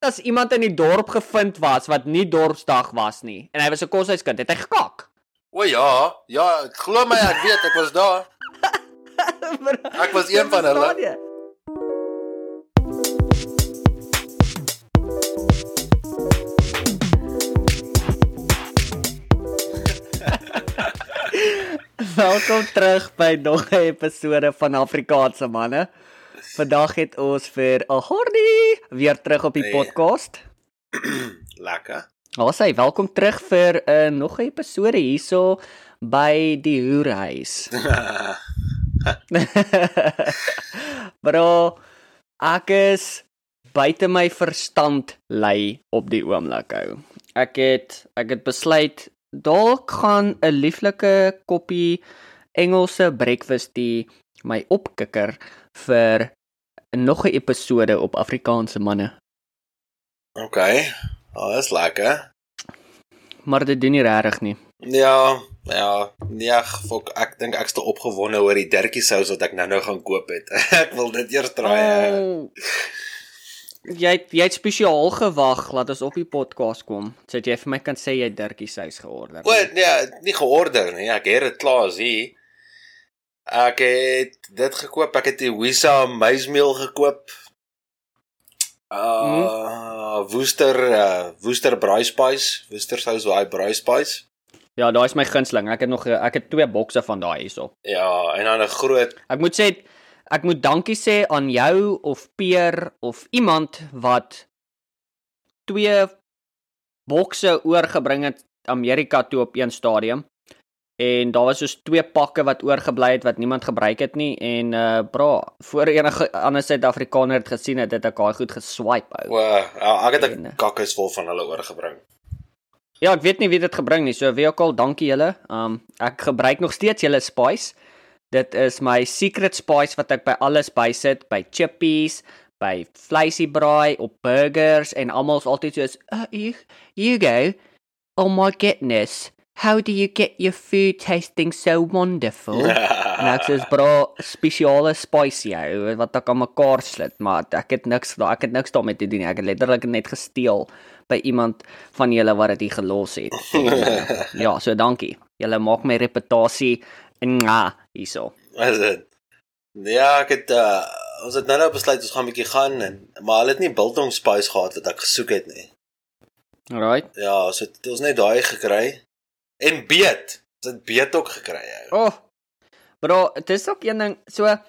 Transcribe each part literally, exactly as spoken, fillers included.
as iemand in die dorp gevind was wat nie dorpsdag was nie en hy was 'n koshuiskind, het hy gekak. O ja, ja, glo my, ek weet, ek was daar. Ek was een van hulle. Welkom terug by nog 'n episode van Afrikaanse manne. Vandag het ons vir Ahornie weer terug op die Hey. podcast. Lekker. Ons sê welkom terug vir 'n uh, nog 'n episode hierso by die Hoerhuis. Bro, ek is buite my verstand lei op die oomblik hou. Ek het ek het besluit dalk gaan 'n lieflike koppie Engelse breakfast tea my opkikker vir nog 'n episode op Afrikaanse manne. OK. Oh, dis lekker. Maar dit doen nie regtig nie. Ja, ja, nee, fok, ek dink ek's te opgewonde oor die dirtjie sous wat ek nou-nou gaan koop het. Ek wil dit eers draai. Oh. Jy het, jy het spesiaal gewag laat ons op die podcast kom, sodat jy vir my kan sê jy het dirtjie sous georder. O, nee, nie georder nie. Ek het dit klaar sien. Ek het dit gekoop. Ek het die Wisa maismeel gekoop. Uh, hmm? Woester, uh, Woester braai spice, Woester sous daai braai spice. Ja, daai is my gunsteling. Ek het nog ek het twee bokse van daai hierso. Ja, en dan 'n groot. Ek moet sê ek moet dankie sê aan jou of Peer of iemand wat twee bokse oorgebring het Amerika toe op een stadium. En daar was soos twee pakke wat oorgebly het wat niemand gebruik het nie en uh bra, voor enige ander Suid-Afrikaner het gesien het, het ek daai goed geswipe ou. O, ja, ek het 'n En, kakkes vol van hulle oorgebring. Ja, ek weet nie wie dit gebring nie. So wie ook al, dankie julle. Um ek gebruik nog steeds julle spice. Dit is my secret spice wat ek by alles bysit, by chippies, by vleisiebraai, op burgers en almal is altyd soos, "Oh, you, you go. Oh my goodness. How do you get your food tasting so wonderful?" En ek sê, "Bro, spesiale spice jou wat ek aan mekaar slit, maar ek het niks daar, ek het niks daarmee te doen nie. Ek het letterlik net gesteel by iemand van julle wat dit hier gelos het." En, uh, ja, so dankie. Julle maak my reputasie nga hierso. Wat is dit? Ja, ek het uh, ons het nou nou besluit ons gaan 'n bietjie gaan en maar hulle het nie biltong spice gehad wat ek gesoek het nie. Alright. Ja, so het ons net daai gekry. En beet. Ons het beet ook gekry. Ou. Oh. Bro, dit is ook een ding, so uh,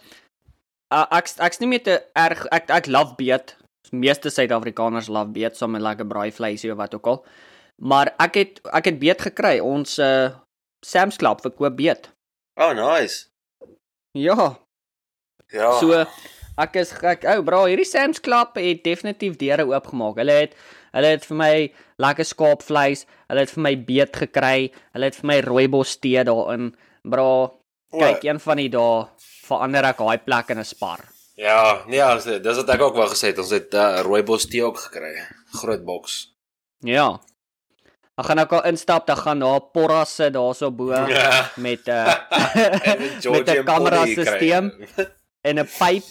ek ek's nie meer te erg ek ek love beet. Meeste Suid-Afrikaners love beet, so met lekker braaivleisie of wat ook al. Maar ek het ek het beet gekry. Ons uh, Sam's Club verkoop beet. Oh, nice. Ja. Ja. So ek is ek ou oh, bro, hierdie Sam's Club het definitief deure oopgemaak. Hulle het hulle het vir my lekker skaapvleis, hulle het vir my beet gekry, hulle het vir my rooibos tee daarin. Bro, kyk, een van die dae verander ek daai plek in 'n spar. Ja, nee, ja, dis wat ek ook wou gesê het. Ons het 'n uh, rooibos tee ook gekry. Groot boks. Ja. Ek gaan ook al instap, dan gaan daar porras sit daarso bo Ja. met 'n uh, met 'n kamerasisteem en 'n pyp.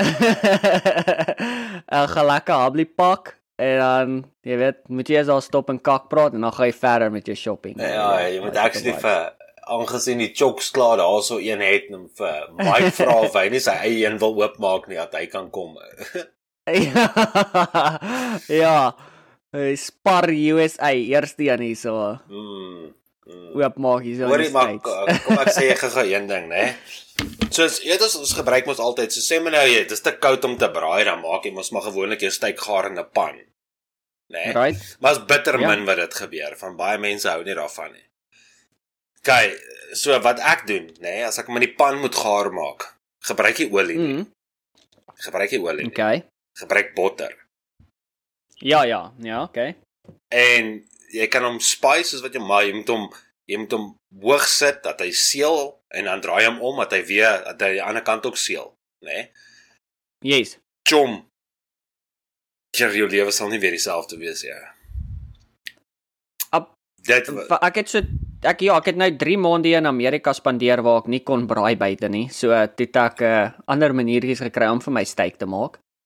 'n Gelekker habliepak en dan, jy weet, moet jy eers daar stop en kak praat en dan gaan jy verder met jou shopping. Ja, jy moet actually vir aangesien die chocks klaar daarso een het en vir Mike vra of hy nie sy eie een wil oopmaak nie, dat hy kan kom. Ja. Ja. Spar U S A eerste een hierso. Mm. mm. Oopmaak hierso. Hoorie, maar kom ek sê gou een ding, né? Soos eet ons, ons gebruik mos altyd, so sê my nou jy, dis te koud om te braai, dan maak jy mos maar gewoonlik jou steak gaar in 'n pan. Né? Right. Maar is bitter Ja. min wat dit gebeur, van baie mense hou nie daarvan nie. Kyk, so wat ek doen, né, as ek hom in die pan moet gaar maak, gebruik jy olie nie. Mm. Gebruik jy olie nie. Okay. Gebruik botter. Ja, ja, ja, okay. En jy kan hom spice soos wat jy maar, jy moet hom jy moet hom hoog sit dat hy seël en dan draai hom om dat hy weer dat hy die ander kant ook seël, né? Nee? Yes. Chom. Jy jou lewe sal nie weer dieselfde wees ja. Ab, Dit ek het so ek ja, ek het nou drie maande in Amerika spandeer waar ek nie kon braai buite nie. So dit het ek 'n uh, ander maniertjies gekry om vir my steak te maak.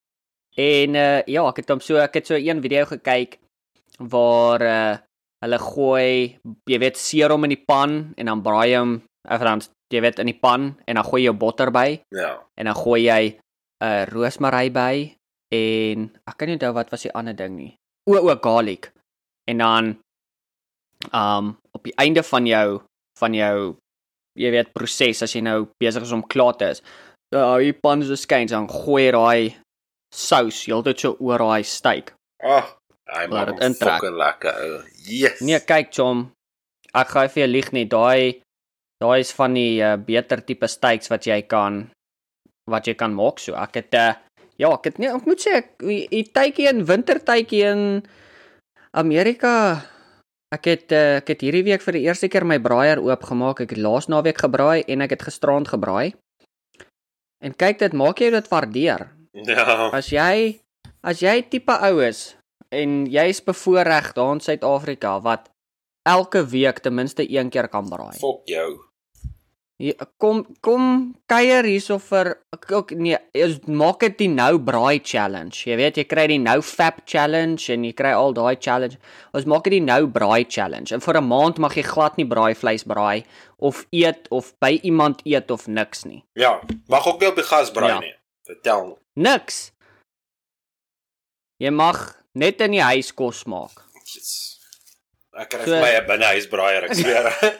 En uh, ja, ek het hom so ek het so een video gekyk waar uh, hulle gooi, jy weet, serum in die pan en dan braai hom, of dan jy weet in die pan en dan gooi jy jou botter by Ja. en dan gooi jy uh, roosmaryn by en ek kan nie onthou wat was die ander ding nie. O, o garlic. En dan um op die einde van jou van jou jy weet proses as jy nou besig is om klaar te is. Ja, die pan so skyn, dan gooi jy daai sous heeltyd so oor daai steak. Ag, hy Laat maak dit hom intrek. fucking lekker. ou. Yes. Nee, kyk chom, ek gaan vir jou lieg nie, daai daai is van die uh, beter tipe steaks wat jy kan wat jy kan maak so. Ek het uh, ja, ek het nee, ek moet sê ek die tydjie in wintertydjie in Amerika ek het uh, ek het hierdie week vir die eerste keer my braaier oopgemaak. Ek het laas naweek gebraai en ek het gisteraand gebraai. En kyk, dit maak jy dit waardeer. Ja. As jy as jy tipe ou is en jy's bevoorreg daar in Suid-Afrika wat elke week ten minste een keer kan braai. Fok jou. Ja, kom kom kuier hierso vir ook nee, is maak dit die nou braai challenge. Jy weet jy kry die nou fap challenge en jy kry al daai challenge. Ons maak dit die nou braai challenge. En vir 'n maand mag jy glad nie braai vleis braai of eet of by iemand eet of niks nie. Ja, mag ook nie op die gas braai Ja. nie. Vertel. Niks. Jy mag net in die huis kos maak. Yes. Ek kry So- vir my 'n binnehuisbraaier, ek sweer.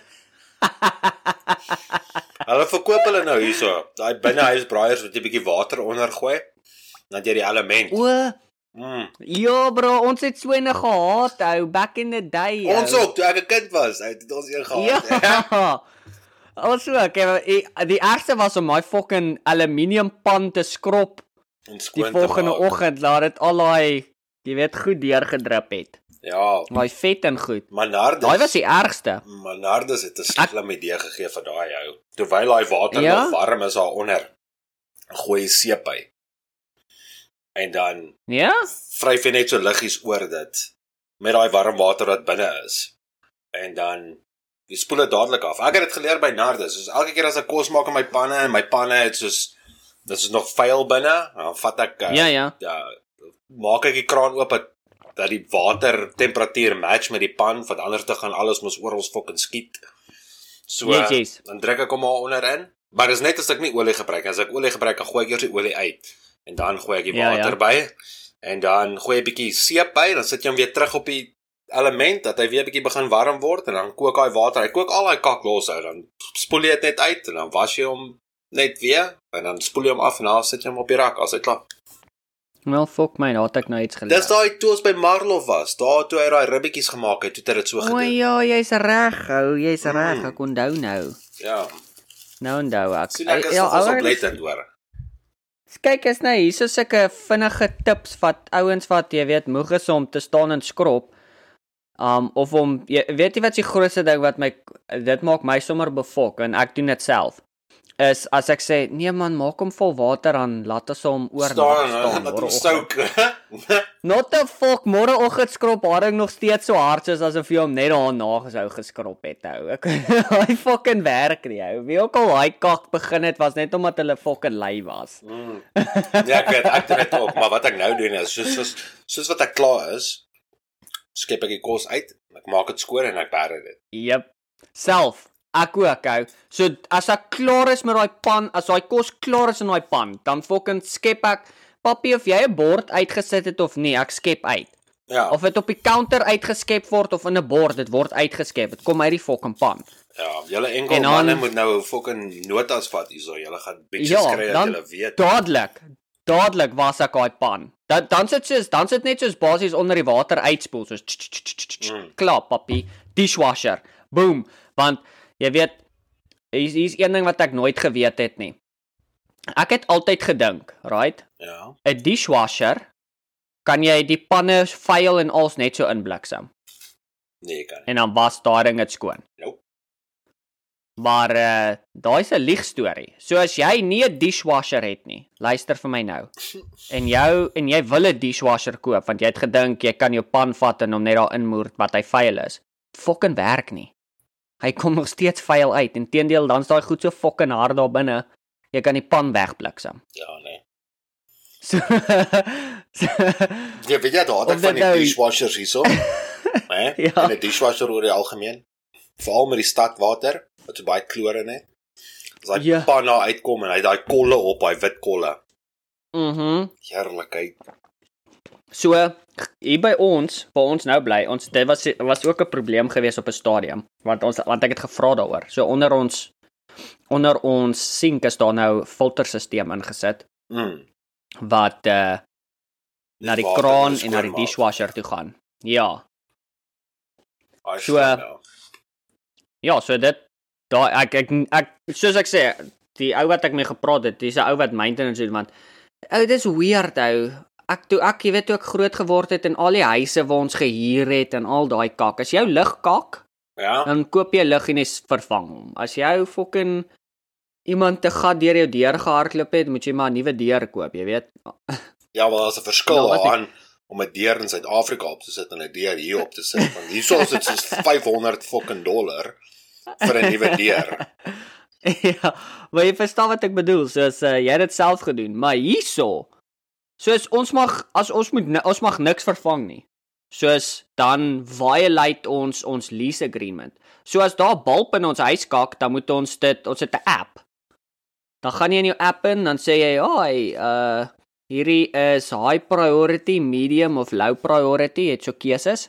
Hulle verkoop hulle nou hierso. Daai binnehuisbraaiers wat jy 'n bietjie water onder gooi, dan jy die element. O, Mm. ja bro, ons het so 'n gehaat ou back in the day. ou. Ons ook, toe ek 'n kind was, het ons een gehad. Ja. Ons ook. Die, die ergste was om my fucking aluminium pan te skrob En die skoon te volgende maak. oggend laat dit al daai jy weet goed deurgedrup het. Ja, Daai vet en goed. Manardus. Daai was die ergste. Manardus het 'n slim idee gegee vir daai ou. Terwyl daai water Ja? nog warm is daaronder, gooi jy seep by. En dan Ja? vryf jy net so liggies oor dit met daai warm water wat binne is. En dan jy spoel dit dadelik af. Ek het dit geleer by Nardus. Dus elke keer as ek kos maak in my panne en my panne het soos dit is nog vuil binne, dan vat ek uh, Ja, ja. ja, maak ek die kraan oop dat dat die water temperatuur match met die pan, want anders te gaan alles mos oral fucking skiet. So Yes, yes. dan druk ek hom maar onderin. Maar dis net as ek nie olie gebruik. As ek olie gebruik, dan gooi ek eers die olie uit en dan gooi ek die Ja, water ja. by en dan gooi jy 'n bietjie seep by, dan sit jy hom weer terug op die element dat hy weer 'n bietjie begin warm word en dan kook daai water. Hy kook al daai kak los uit, dan spoel jy dit net uit en dan was jy hom net weer en dan spoel jy hom af en dan sit jy hom op die rak as hy klaar. Wel fuck my, daar het ek nou iets geleer. Dis daai toe ons by Marlow was, daar toe hy daai ribbetjies gemaak het, toe het hy dit so O gedoen. ja, jy's reg, ou, jy's reg. Mm. Ek onthou nou. Ja. Nou onthou ek. Sien ek is Ja, nog ons ouers- oplettend hoor. Kyk, is nou hierso sulke vinnige tips wat ouens wat jy weet moeg is om te staan en skrob. Um of om jy weet jy wat die grootste ding wat my dit maak my sommer befok en ek doen dit self. Is as ek sê nee man, maak hom vol water aan, laat ons hom oor Staan, staan. dat hom môreoggend. stouk. Not the fuck, môreoggend skrob haring nog steeds so hard soos asof jy hom net daarna gesou geskrob het ou. Ek hy fucking werk nie ou. Wie ook al daai kak begin het was net omdat hulle fucking lui was. Mm. Ja, ek weet, ek doen dit ook, maar wat ek nou doen is soos soos soos wat ek klaar is, skep ek die kos uit, ek maak dit skoon en ek berg dit. Jep. Self. Ek ook ou. So as ek klaar is met daai pan, as daai kos klaar is in daai pan, dan fucking skep ek papi of jy 'n bord uitgesit het of nie, ek skep uit. Ja. Of dit op die counter uitgeskep word of in 'n bord, dit word uitgeskep. Dit kom uit die fucking pan. Ja, julle enkel En dan- manne moet nou fucking notas vat hierso. Julle gaan bitches Ja, kry dat dan julle weet. dadelik. Dadelik was ek daai pan. Dan dan sit soos dan sit net soos basies onder die water uitspoel soos tsk, tsk, tsk, tsk, tsk. Mm. Klaar papi, dishwasher. Boom. Want jy weet hier's hier's een ding wat ek nooit geweet het nie. Ek het altyd gedink, right? Ja. 'n Dishwasher kan jy die panne vuil en als net so inbliksem Nee, kan nie. en dan was daai ding dit skoon. Nope. Maar uh daai's 'n liegstorie. So as jy nie 'n dishwasher het nie, luister vir my nou. En jou en jy wil 'n dishwasher koop want jy het gedink jy kan jou pan vat en hom net daar inmoer wat hy vuil is. Fucking werk nie. Hy kom nog steeds vuil uit. Inteendeel, dan's daai goed so fucking hard daar binne. Jy kan die pan wegbliksem. Ja, nee. So, so Ja, weet jy, daar het ek Of van dit die nou- dishwashers hierso. Né? Ja. En 'n dishwasher oor die algemeen. Veral met die stadwater, wat so baie kloor in het. As daai Ja. panna uitkom en hy het daai kolle op, daai wit kolle. mhm. Heerlikheid. So hier by ons, waar ons nou bly, ons dit was was ook 'n probleem geweest op 'n stadium, want ons want ek het gevra daaroor. So onder ons onder ons sink is daar nou filterstelsel ingesit Mm. wat uh na die water kraan moet en na die skoonmaak. dishwasher toe gaan. Ja. Daai So, slim, ja. Ja, so dit daai ek, ek ek soos ek sê, die ou wat ek mee gepraat het, dis 'n ou wat maintenance doen want ou dis weird ou. Ek toe ek jy weet toe ek groot geword het en al die huise waar ons gehuur het en al daai kak. As jou lig kak, Ja. dan koop jy lig en jy vervang hom. As jy fucking iemand te gat deur jou deur gehardloop het, moet jy maar 'n nuwe deur koop, jy weet. Ja, wel daar's 'n verskil Nou, wat ek- aan om 'n deur in Suid-Afrika op te sit en 'n deur hier op te sit. Want hierso is dit soos vyfhonderd fucking dollar vir 'n nuwe deur. Ja, maar jy verstaan wat ek bedoel, soos uh, jy het dit self gedoen, maar hierso soos ons mag as ons moet ni- ons mag niks vervang nie. Soos dan violate ons ons lease agreement. So as daar 'n bulb in ons huis kak, dan moet ons dit ons het 'n app. Dan gaan jy in jou app in, dan sê jy, "Haai, uh hierdie is high priority, medium of low priority," het so keuses.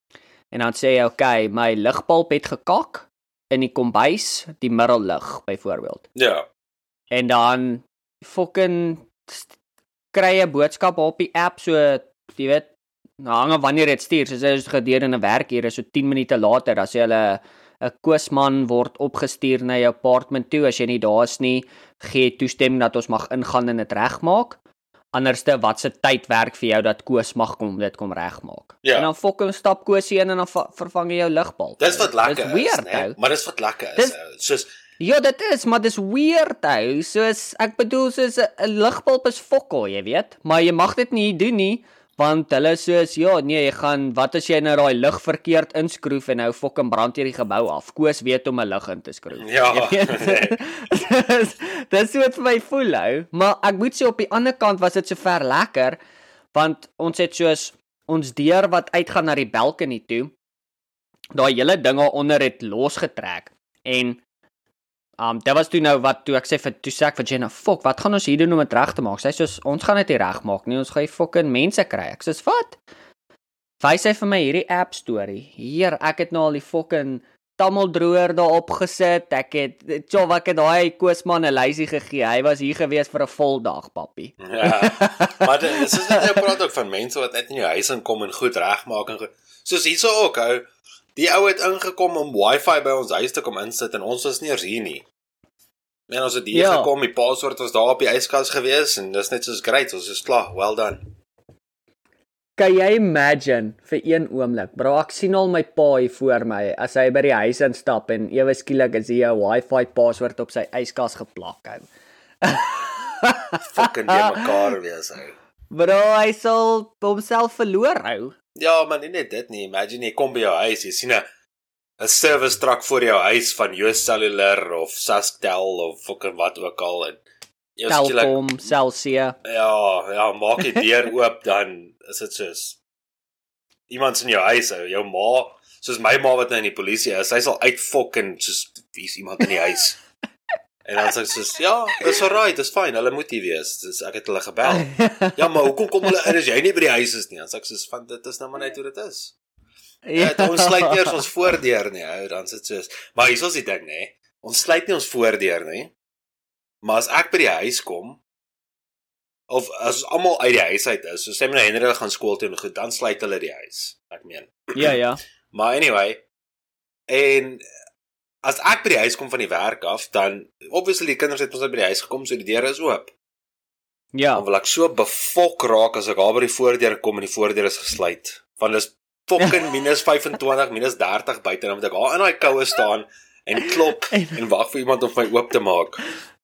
En dan sê jy, "Oké, okay, my ligbulb het gekak in die kombuis, die middellig byvoorbeeld." Ja. En dan fucking st- kry jy 'n boodskap op die app, so jy weet, nou hang af wanneer dit stuur, soos as dit gedurende 'n werkuur is, so tien minute later, dan sê hulle 'n koosman word opgestuur na jou apartment toe, as jy nie daar is nie, gee toestemming dat ons mag ingaan en dit regmaak. Anderste wat se tyd werk vir jou dat Koos mag kom dit kom regmaak. Ja. En dan fucking stap Koosie in en dan va- vervang jy jou ligbulb. Dis wat lekker Dis is, weird, né? ou. Maar dis wat lekker is. Dis- ou. Soos Ja, dit is, maar dis weird ou. Soos ek bedoel soos 'n 'n ligbulb is fokol, jy weet, maar jy mag dit nie doen nie, want hulle soos ja, nee, jy gaan wat as jy nou daai lig verkeerd inskroef en nou fucking brand jy die gebou af. Koos weet om 'n lig in te skroef. Ja, Jy weet? Dis dis hoe dit vir my voel ou, maar ek moet sê op die ander kant was dit sover lekker, want ons het soos ons deur wat uitgaan na die balcony toe, daai hele dinge onder het losgetrek en Um, dit was toe nou wat, toe ek sê vir, toe sê ek vir Jenna, fok, wat gaan ons hier doen om dit reg te maak? Sy sê soos, ons gaan dit nie reg maak nie, ons gaan die fucking mense kry. Ek sê, wat? Wys hy vir my hierdie app story. Hier, ek het nou al die fucking tammeldroër daarop gesit, ek het, tjoh, ek het daai Koosman 'n lysie gegee, hy was hier gewees vir 'n vol dag, papi. ja. Maar dit is net nou praat ook van mense wat uit in jou huis inkom en goed regmaak en goed. Soos hierso ook, ou. Die ou het ingekom om wifi by ons huis te kom insit en ons was nie eens hier nie. Men ons het hier Ja. gekom, die paswoord was daar op die yskas gewees en dis net soos great, ons is klaar, well done. Kan jy imagine vir een oomblik, bro, ek sien al my pa hier voor my, as hy by die huis instap en ewe skielik is hier 'n wifi paswoord op sy yskas geplak hou. Fucking die mekaar wees ou. Bro, hy sal homself verloor hou. Ja, maar nie net dit nie. Imagine jy kom by jou huis, jy sien 'n 'n service truck voor jou huis van U S Cellular of Sasktel of fucking wat ook al en jy skielik Telkom, Celsia. ja, ja, maak die deur oop dan is dit soos iemand in jou huis ou, jou ma, soos my ma wat nou in die polisie is, sy sal uitfok en soos wie's iemand in die huis. En dan sê ek soos ja, dis alright, dis fyn, hulle moet hier wees. Dis ek het hulle gebel. Ja, maar hoekom kom hulle in as jy nie by die huis is nie? Dan sê ek soos van dit is nou maar net hoe dit is. Ja, ons sluit nie eers ons voordeur nie, ou, dan sit soos. Maar hier is die ding, nê. Ons sluit nie ons voordeur nie. Maar as ek by die huis kom of as ons almal uit die huis uit is, so sê my nou Henry gaan skool toe en goed, dan sluit hulle die huis. Ek meen. Ja, ja. Maar anyway, en as ek by die huis kom van die werk af, dan obviously die kinders het ons uit by die huis gekom, so die deure is oop. Ja. Dan wil ek so befok raak as ek daar by die voordeur kom en die voordeur is gesluit. Want dis fucking minus vyf en twintig, minus dertig buite, dan moet ek daar in daai koue staan en klop en wag vir iemand om my oop te maak.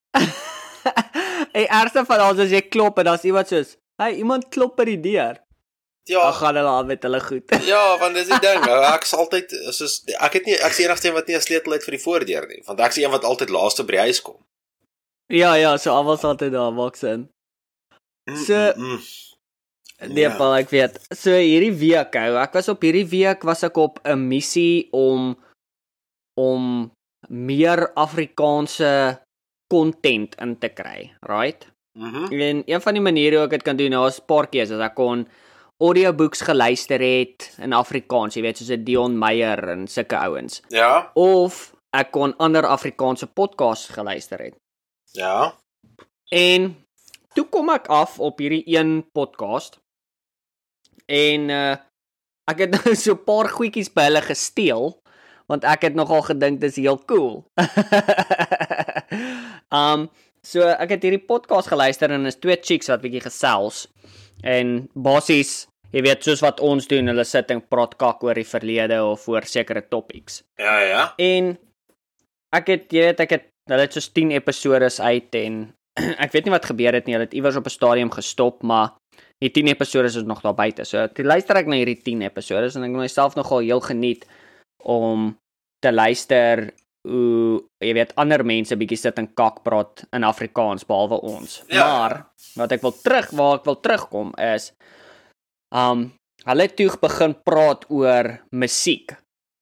Hey, eerste van alles as jy klop en daar's iemand soos, "Hey, iemand klop by die deur." Ja, Dan gaan hulle aan met hulle goed. ja, want dis die ding, ou, ek is altyd soos ek het nie ek is die enigste een wat nie 'n sleutel het vir die voordeur nie, want ek is die een wat altyd laaste by die huis kom. Ja, ja, so almal sal altyd daar maak sin. So nee, Ja. Paul, ek weet. So hierdie week, ou, ek was op hierdie week was ek op 'n missie om om meer Afrikaanse content in te kry, right? Mhm. En een van die maniere hoe ek dit kan doen, nou is 'n paar keuses. Ek kon audiobooks geluister het in Afrikaans, jy weet, soos 'n Dion Meyer en sulke ouens. Ja. Of ek kon ander Afrikaanse podcasts geluister het. Ja. En toe kom ek af op hierdie een podcast en uh, ek het nou so 'n paar goedjies by hulle gesteel want ek het nogal gedink dis heel cool. um so ek het hierdie podcast geluister en is twee chicks wat bietjie gesels en basies, jy weet, soos wat ons doen, hulle sit en praat kak oor die verlede of oor sekere topics. Ja, ja. En ek het, jy weet, ek het hulle het soos tien episodes uit en ek weet nie wat gebeur het nie, hulle het iewers op 'n stadium gestop, maar die tien episodes is nog daar buite. So toe luister ek na hierdie tien episodes en ek het myself nogal heel geniet om te luister hoe, jy weet, ander mense bietjie sit en kak praat in Afrikaans behalwe ons. Ja. Maar wat ek wil terug waar ek wil terugkom is um hulle het toe begin praat oor musiek.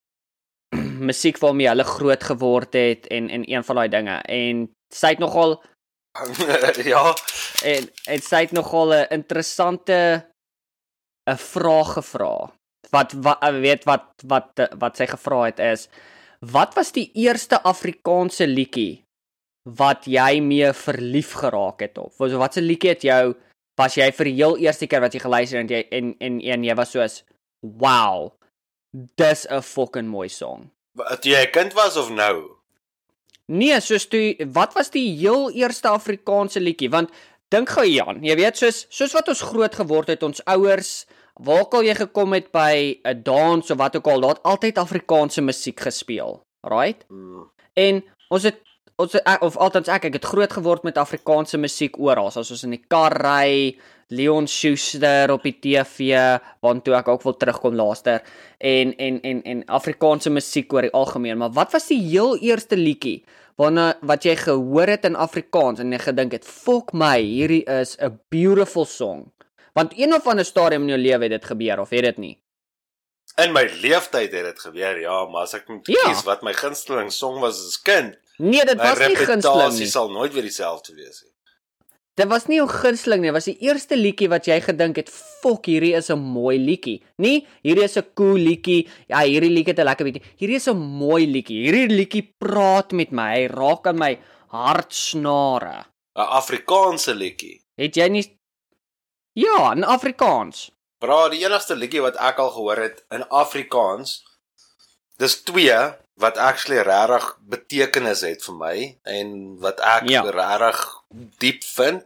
Musiek waarmee hulle groot geword het en en een van daai dinge en sy het nogal ja. en en sy het nogal 'n interessante 'n vraag gevra. Wat wat weet wat wat wat sy gevra het is wat was die eerste Afrikaanse liedjie wat jy mee verlief geraak het op? Of wat 'n liedjie het jou was jy vir die heel eerste keer wat jy geluister het en jy en en, en jy was soos wow. Dis 'n fucking mooi song. Toe jy 'n kind was of nou? Nee, soos toe, wat was die heel eerste Afrikaanse liedjie? Want dink gou Jan, jy weet soos soos wat ons groot geword het, ons ouers, waar ook al jy gekom het by 'n dans of wat ook al, daar het altyd Afrikaanse musiek gespeel, right? Mm. En ons het ons het, of althans ek, ek het groot geword met Afrikaanse musiek oral, as ons in die kar ry, Leon Schuster op die T V, waartoe ek ook wil terugkom luister, en en en en Afrikaanse musiek oor die algemeen. Maar wat was die heel eerste liedjie waarna wat jy gehoor het in Afrikaans en jy gedink het, "Fok my, hierdie is 'n beautiful song." Want een of ander stadium in jou lewe het dit gebeur of het dit nie? In my leeftyd het dit gebeur, ja, maar as ek moet Ja. kies wat my gunsteling song was as kind, Nee, dit my was nie gunsteling reputasie nie. sal nooit weer dieselfde wees nie. Dit was nie 'n gunsteling nie, dit was die eerste liedjie wat jy gedink het, "Fok, hierdie is 'n mooi liedjie." Nie, hierdie is 'n cool liedjie. Ja, hierdie liedjie het 'n lekker bietjie. Hierdie is 'n mooi liedjie. Hierdie liedjie praat met my. Hy raak aan my hartsnare. 'n Afrikaanse liedjie. Het jy nie Ja, in Afrikaans. Bra, die enigste liedjie wat ek al gehoor het in Afrikaans, dis twee wat actually regtig betekenis het vir my en wat ek Ja. regtig diep vind,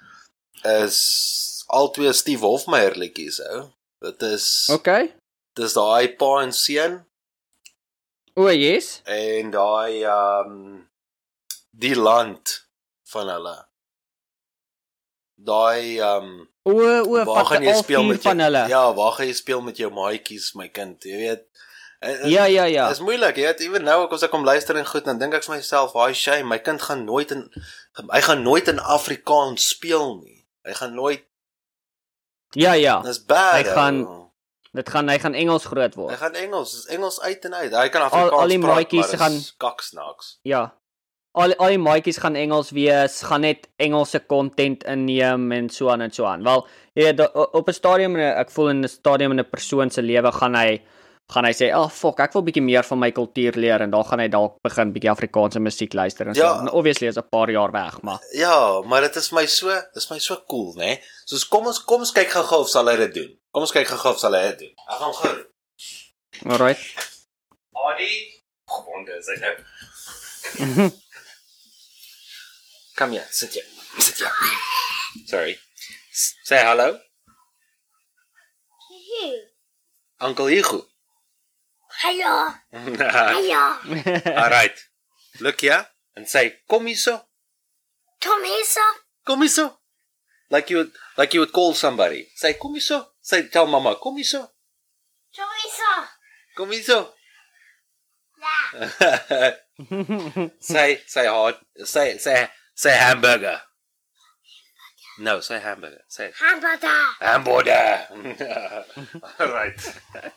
is albei Steve Hofmeyer liedjies, ou. Dit is Okay. dis daai pa en seun O, yes. en daai um die land van hulle. Daai um O, o, waar gaan jy al speel vier met jou, van hulle. ja, waar gaan jy speel met jou maatjies, my kind, jy weet. En- en- Ja, ja, ja. Dit is moeilik, jy weet, ewen nou ek as ek kom luister en goed, dan dink ek vir myself, "Haai shame, my kind gaan nooit in hy gaan nooit in Afrikaans speel nie. Hy gaan nooit, Ja, ja. dis bad. Hy gaan- ou. Dit gaan hy gaan Engels groot hy word. gaan Engels, dis Engels uit en uit. Hy kan Al- Afrikaans al die praat, maatjies maar gaan- dis kaksnaks. Ja. Al al die maatjies gaan Engels wees, gaan net Engelse content inneem en so aan en so aan. Wel, jy weet, o- op 'n stadium, ek voel in 'n stadium in 'n persoon se lewe gaan hy gaan hy sê, "Ag, oh, fok, ek wil bietjie meer van my kultuur leer," en dan gaan hy dalk begin bietjie Afrikaanse musiek luister en so. Ja. En obviously is 'n paar jaar weg, maar Ja, maar dit is my so, dis my so cool, né? Nee? Soos kom ons kom ons kyk gou-gou of sal hy dit doen. Kom ons kyk gou-gou of sal hy dit doen. Ek gaan gou. alright. Adi, gewonde is hy nou. Kom hier, sit jy. Sit jy. Sorry. S- Say hello. Uncle Hugo. Hallo, hallo, All right. Look here and say, "Kom hier so. Tom Hesa, Kom hier so." Like you would like you would call somebody. Say, "Kom hier so." Say, tell mama, "Kom hier so." Tom Hesa, Kom hier so. ja, say say hot say say say hamburger. No, say hamburger. Say it. Hamburger. Hamburger. Alright.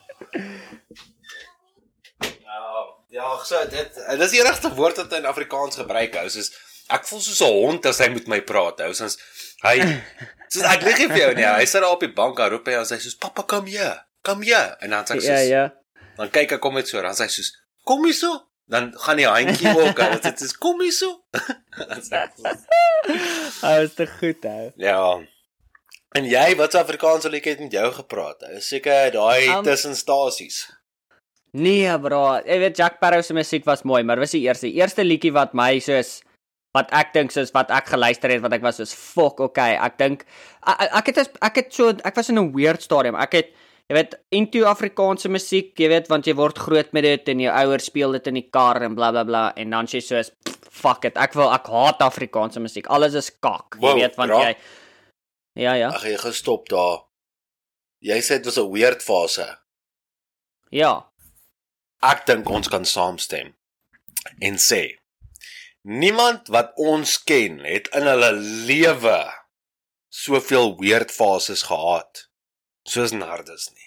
Nou, ja, so dit dit is die regte woord wat in Afrikaans gebruik hou. Soos ek voel soos 'n hond as hy met my praat hou. Soos hy soos ek lig nie vir jou nie. Hy sit daar op die bank en roep hy en sê soos pappa kom hier. Kom hier. En dan sê hy soos Ja, ja. Dan kyk ek kom net so, dan sê hy soos kom hier so. Dan gaan die handjie ook, dan sê hy kom hier so. Dan sê ek soos Hy is te goed, hou. ja. En jy, wat se Afrikaanse liedjie het met jou gepraat? Hou seker daai Um, tussenstasies. Nee, bro. Jy weet Jack Sparrow se musiek was mooi, maar was die eerste eerste liedjie wat my soos wat ek dink soos wat ek geluister het wat ek was soos fuck, okay. Ek dink ek, ek het ek het so ek was in 'n weird stadium. Ek het jy weet into Afrikaanse musiek, jy weet want jy word groot met dit en jou ouers speel dit in die kar en bla bla bla en dan sê jy soos fuck it. Ek wil ek haat Afrikaanse musiek. Alles is kak. Jy Wow, weet want bra. jy Ja, ja. Ag jy gestop daar. Jy sê dit was 'n weird fase. Ja. Ek dink ons kan saamstem en sê niemand wat ons ken het in hulle lewe soveel weird fases gehad soos Nardus nie.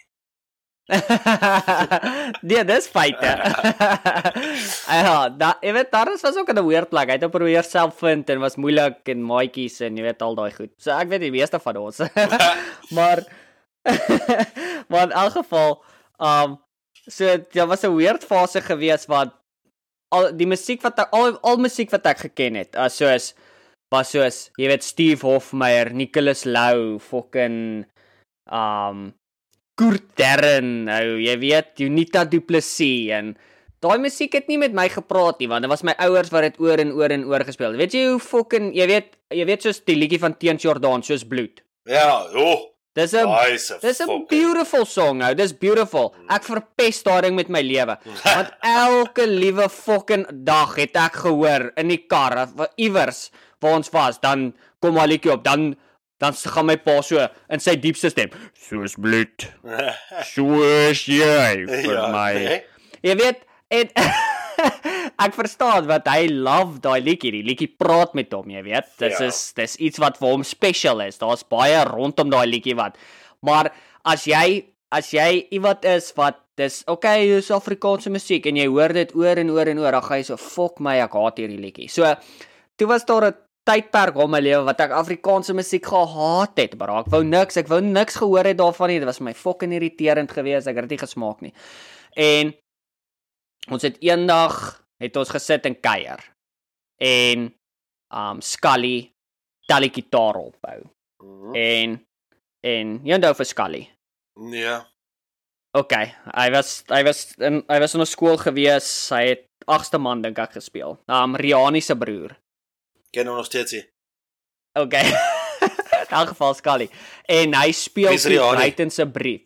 Nee, dis feite. Ja, da, jy weet, daar is was ook 'n weird plek. Hy het op probeer self vind en was moeilik en maatjies en jy weet al daai goed. So ek weet die meeste van ons. maar maar in elk geval, um so daar was 'n weird fase gewees wat al die musiek wat ek, al al musiek wat ek geken het, as soos was soos, jy weet Steve Hofmeyer, Nicholas Lou, fucking um Kurt Darren, nou, jy weet, Unita Du Plessis en daai musiek het nie met my gepraat nie, want dit was my ouers wat dit oor en oor en oor gespeel. Weet jy hoe fucking, jy weet, jy weet soos die liedjie van Teens Jordan, soos bloed. Ja, oh. Dis 'n Dis 'n dis 'n beautiful song nou. Dis beautiful. Ek verpes daai ding met my lewe. Want elke liewe fucking dag het ek gehoor in die kar of iewers waar ons was, dan kom maar liedjie op, dan dan gaan my pa so in sy diepste stem, soos bloed. Soos jy vir Ja, my. nee. Jy weet, en ek verstaan wat hy love daai liedjie. Die liedjie praat met hom, jy weet. Dis Ja. is dis iets wat vir hom special is. Daar's baie rondom daai liedjie wat. Maar as jy as jy iemand is wat dis okay, dis Afrikaanse musiek en jy hoor dit oor en oor en oor, dan gaan jy so fok my, ek haat hierdie liedjie. So toe was daar 'n tydperk in my lewe wat ek Afrikaanse musiek gehaat het, maar ek wou niks, ek wou niks gehoor het daarvan nie. Dit was my fucking irriterend geweest. Ek het dit nie gesmaak nie. En ons het eendag het ons gesit en kuier. En um Scully tel die gitaar ophou. Mhm. En en jy onthou vir Scully. Ja. Okay, hy was hy was in hy was in 'n skool gewees. Hy het agste man dink ek gespeel. Um Riani se broer. Ken hom nog steeds nie. Okay. In elk geval Scully. En hy speel Wie is Riani? Brighton se brief.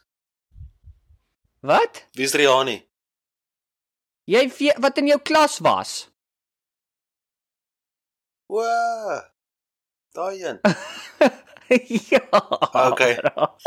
Wat? Wie is Riani? Jy weet wat in jou klas was? O. Daai een. Ja. Okay.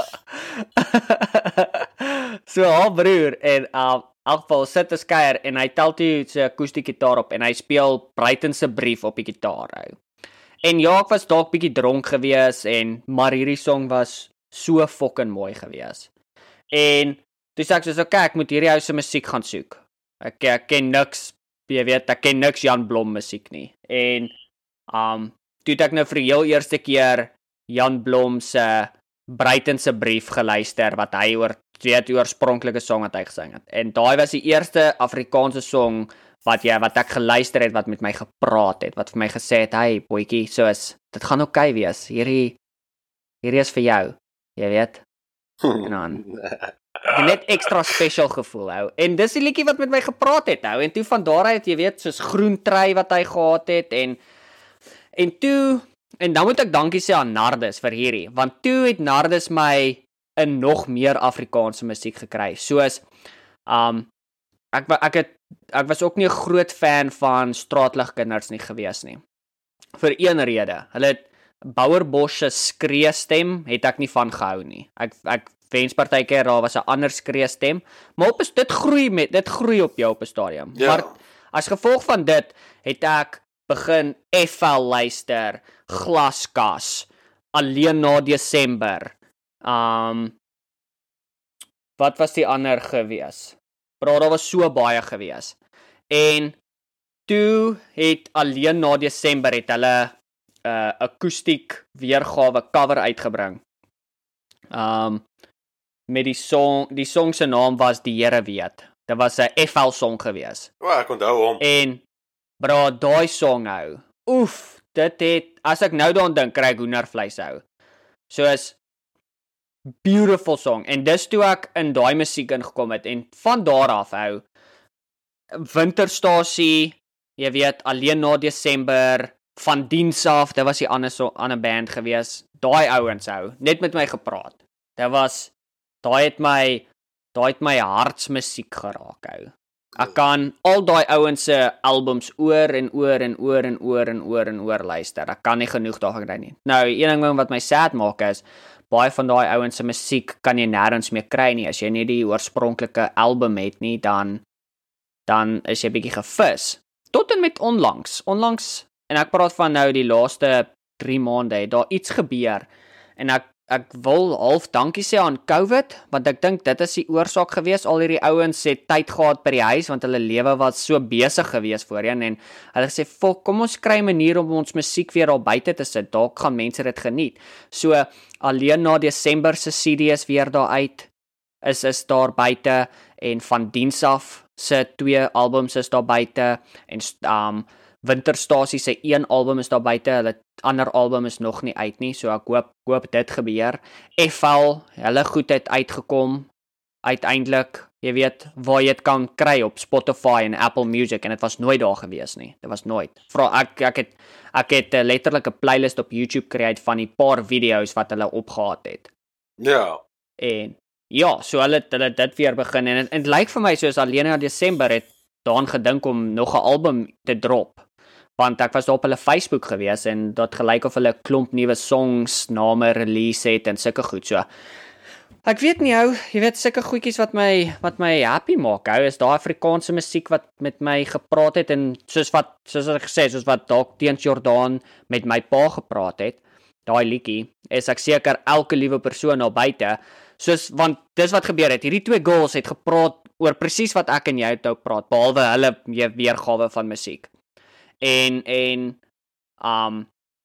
So haar broer en um elk geval sit 'n skeier en hy tel toe sy akoestiese gitaar op en hy speel Brighton se brief op die gitaar hou. En ja, ek was dalk bietjie dronk gewees en maar hierdie song was so fucking mooi gewees. En toe sê ek soos okay, ek moet hierdie ou se musiek gaan soek. Ek, ek ken niks, jy weet, ek ken niks Jan Blom musiek nie. En um toe het ek nou vir die heel eerste keer Jan Blom se Brighton se brief geluister wat hy oor weet die oorspronklike song wat hy gesing het. En daai was die eerste Afrikaanse song wat jy wat ek geluister het wat met my gepraat het, wat vir my gesê het, "Hey boetjie, soos dit gaan oukei wees. Hierdie hierdie is vir jou." Jy weet. En dan ek net extra special gevoel hou. En dis die liedjie wat met my gepraat het hou. En toe van daaruit, jy weet, soos groen trui wat hy gehad het en en toe en dan moet ek dankie sê aan Nardus vir hierdie, want toe het Nardus my in nog meer Afrikaanse musiek gekry. Soos um ek ek het ek was ook nie 'n groot fan van Straatligkinders nie gewees nie. Vir een rede. Hulle het Bouwerbosch se skree stem het ek nie van gehou nie. Ek ek wens partykeer daar was 'n ander skree stem, maar op is dit groei met dit groei op jou op 'n stadium. Ja. Maar as gevolg van dit het ek begin F L luister, Glaskas, Alleen na Desember. Um wat was die ander gewees? Bro, daar was so baie gewees. En toe het Alleen na Desember het hulle uh, akoestiek weergawe cover uitgebring. Um met die song, die song se naam was Die Here Weet. Dit was 'n F L song gewees. O, ek onthou hom. En bro, daai song nou. Oef, dit het as ek nou daaraan dink, kry ek hoendervleis hou. Soos beautiful song. En dis toe ek in daai musiek ingekom het en van daar af hou Winterstasie, jy weet, Alleen na Desember, Van Diens af, dit was die ander so ander band gewees. Daai ouens hou net met my gepraat. Dit was daai het my daai het my hartsmusiek geraak hou. Ek kan al daai ouens se albums oor en oor en oor en oor en oor en oor luister. Ek kan nie genoeg daarvan kry nie. Nou, een ding wat my sad maak is baie van daai ouens se musiek kan jy nêrens meer kry nie. As jy nie die oorspronklike album het nie, dan dan is jy bietjie gevis. Tot en met onlangs. Onlangs en ek praat van nou die laaste drie maande het daar iets gebeur en ek ek wil half dankie sê aan COVID, want ek dink dit is die oorsaak gewees. Al hierdie ouens het tyd gehad by die huis want hulle lewe was so besig gewees voorheen en hulle sê, "Fok, kom ons kry 'n manier om ons musiek weer daar buite te sit. Dalk gaan mense dit geniet." So Alleen na Desember se C D is weer daar uit. Is is daar buite en Van Diens af se twee albums is daar buite en um Winterstasie se een album is daar buite. Hulle ander album is nog nie uit nie, so ek hoop hoop dit gebeur. F L, hulle goed het uitgekom uiteindelik, jy weet, waar jy dit kan kry op Spotify en Apple Music en dit was nooit daar gewees nie. Dit was nooit. Vra ek ek het ek het 'n letterlike playlist op YouTube create van die paar video's wat hulle opgehaat het. Ja. En ja, so hulle hulle dit weer begin en dit lyk vir my soos Alleen na Desember het daaraan gedink om nog 'n album te drop. Want ek was daar op hulle Facebook gewees en dit gelyk of hulle 'n klomp nuwe songs name release het en sulke goed. So ek weet nie ou, jy weet sulke goedjies wat my wat my happy maak. Hou is daai Afrikaanse musiek wat met my gepraat het en soos wat soos ek gesê, soos wat dalk Teens Jordaan met my pa gepraat het. Daai liedjie is ek seker elke liewe persoon daar buite, soos want dis wat gebeur het. Hierdie twee girls het gepraat oor presies wat ek en jy nou praat, behalwe hulle weergawe van musiek. En en um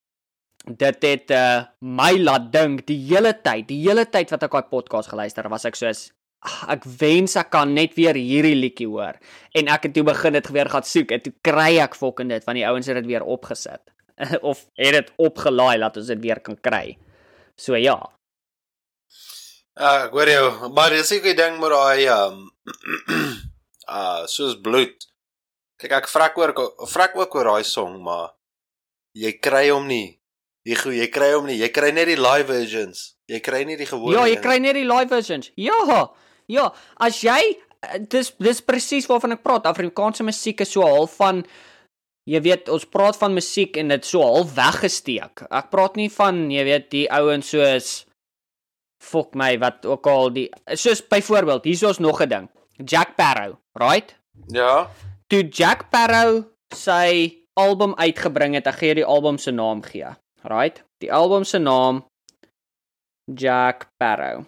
dit het uh, my laat dink die hele tyd, die hele tyd wat ek daai podcast geluister, was ek soos ach, ek wens ek kan net weer hierdie liedjie hoor. En ek het toe begin dit weer gaan soek en toe kry ek fucking dit want die ouens het dit weer opgesit. Of het dit opgelaai laat ons dit weer kan kry. So ja. Ja, ek hoor jou, maar dis ek ding met daai um uh soos bloed. Kyk, ek vrak oor vrak ook oor daai song, maar jy kry hom nie. Jy jy kry hom nie. Jy kry net die live versions. Jy kry nie die gewone. Ja, jy kry net die live versions. Ja. Ja, as jy dis dis presies waarvan ek praat. Afrikaanse musiek is so half van jy weet, ons praat van musiek en dit so half weggesteek. Ek praat nie van, jy weet, die ouens soos fok my wat ook al die soos byvoorbeeld, hier is ons nog 'n ding. Jack Sparrow, right? Ja. Toe Jack Sparrow sy album uitgebring het, ek gee die album se naam gee. Right? Die album se naam Jack Sparrow.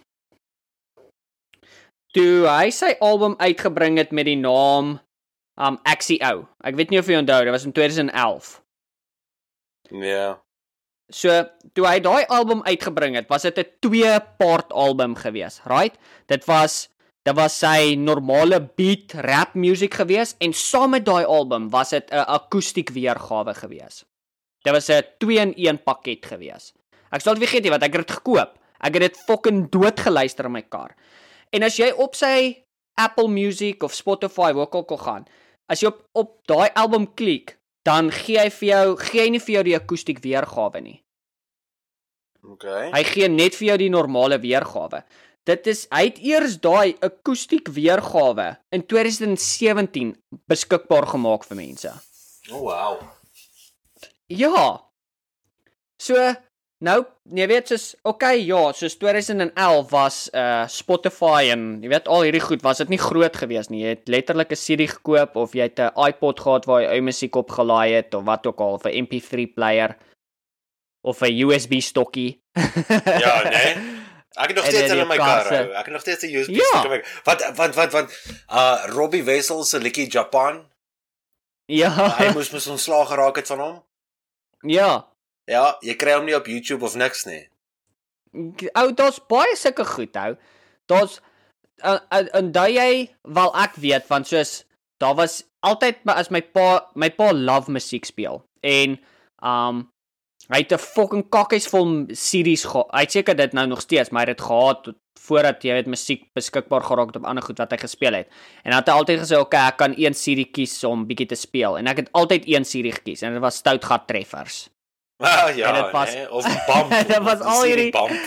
Toe hy sy album uitgebring het met die naam um X C O. Ek weet nie of jy onthou, dit was in twintig elf. Ja. So, toe hy daai album uitgebring het, was dit 'n twee-part album gewees, right? Dit was dit was sy normale beat rap music gewees en saam met daai album was dit 'n akoestiek weergawe gewees. Dit was 'n twee-in-een pakket gewees. Ek sal dit vergeet nie, want ek het dit gekoop. Ek het dit fucking dood geluister in my kar. En as jy op sy Apple Music of Spotify waar ook al gaan, as jy op op daai album klik, dan gee hy vir jou, gee hy nie vir jou die akoestiek weergawe nie. Okay. Hy gee net vir jou die normale weergawe. Dit is, hy het eers daai akoestiek weergawe in twintig sewentien beskikbaar gemaak vir mense. Oh wow. Ja. So, nou, jy weet soos, okay, ja, soos twintig elf was uh, Spotify en, jy weet, al hierdie goed, was dit nie groot gewees nie. Jy het letterlik 'n C D gekoop, of jy het 'n iPod gehad waar jy ou musiek opgelaai het, of wat ook al, of 'n M P three player. of 'n U S B stokkie. Ja, nee. Ek het nog En steeds in in my jou kar. kasse. hou. Ek het nog steeds 'n U S B Ja. stukkie. Wat wat wat wat uh Robbie Wessels se liedjie Japan. Ja, Hy moes mos ontslaag geraak het van hom. ja. Ja, jy kry hom nie op YouTube of niks nie. Ou, daar's baie sulke goed, ou. Daar's en uh, onthou jy, wel ek weet van soos daar was altyd as my pa my pa love musiek speel en um hy het 'n fucking kakkies vol series gehad. Hy het seker dit nou nog steeds, maar hy het dit gehad voordat jy weet musiek beskikbaar geraak het op ander goed wat hy gespeel het. En hy het altyd gesê, "Oké, okay, ek kan een serie kies om bietjie te speel." En ek het altyd een serie gekies en dit was Stoutgat Treffers. Ah, ja, En dit was- nee, of Bamp. Dit was al hierdie- Bamp.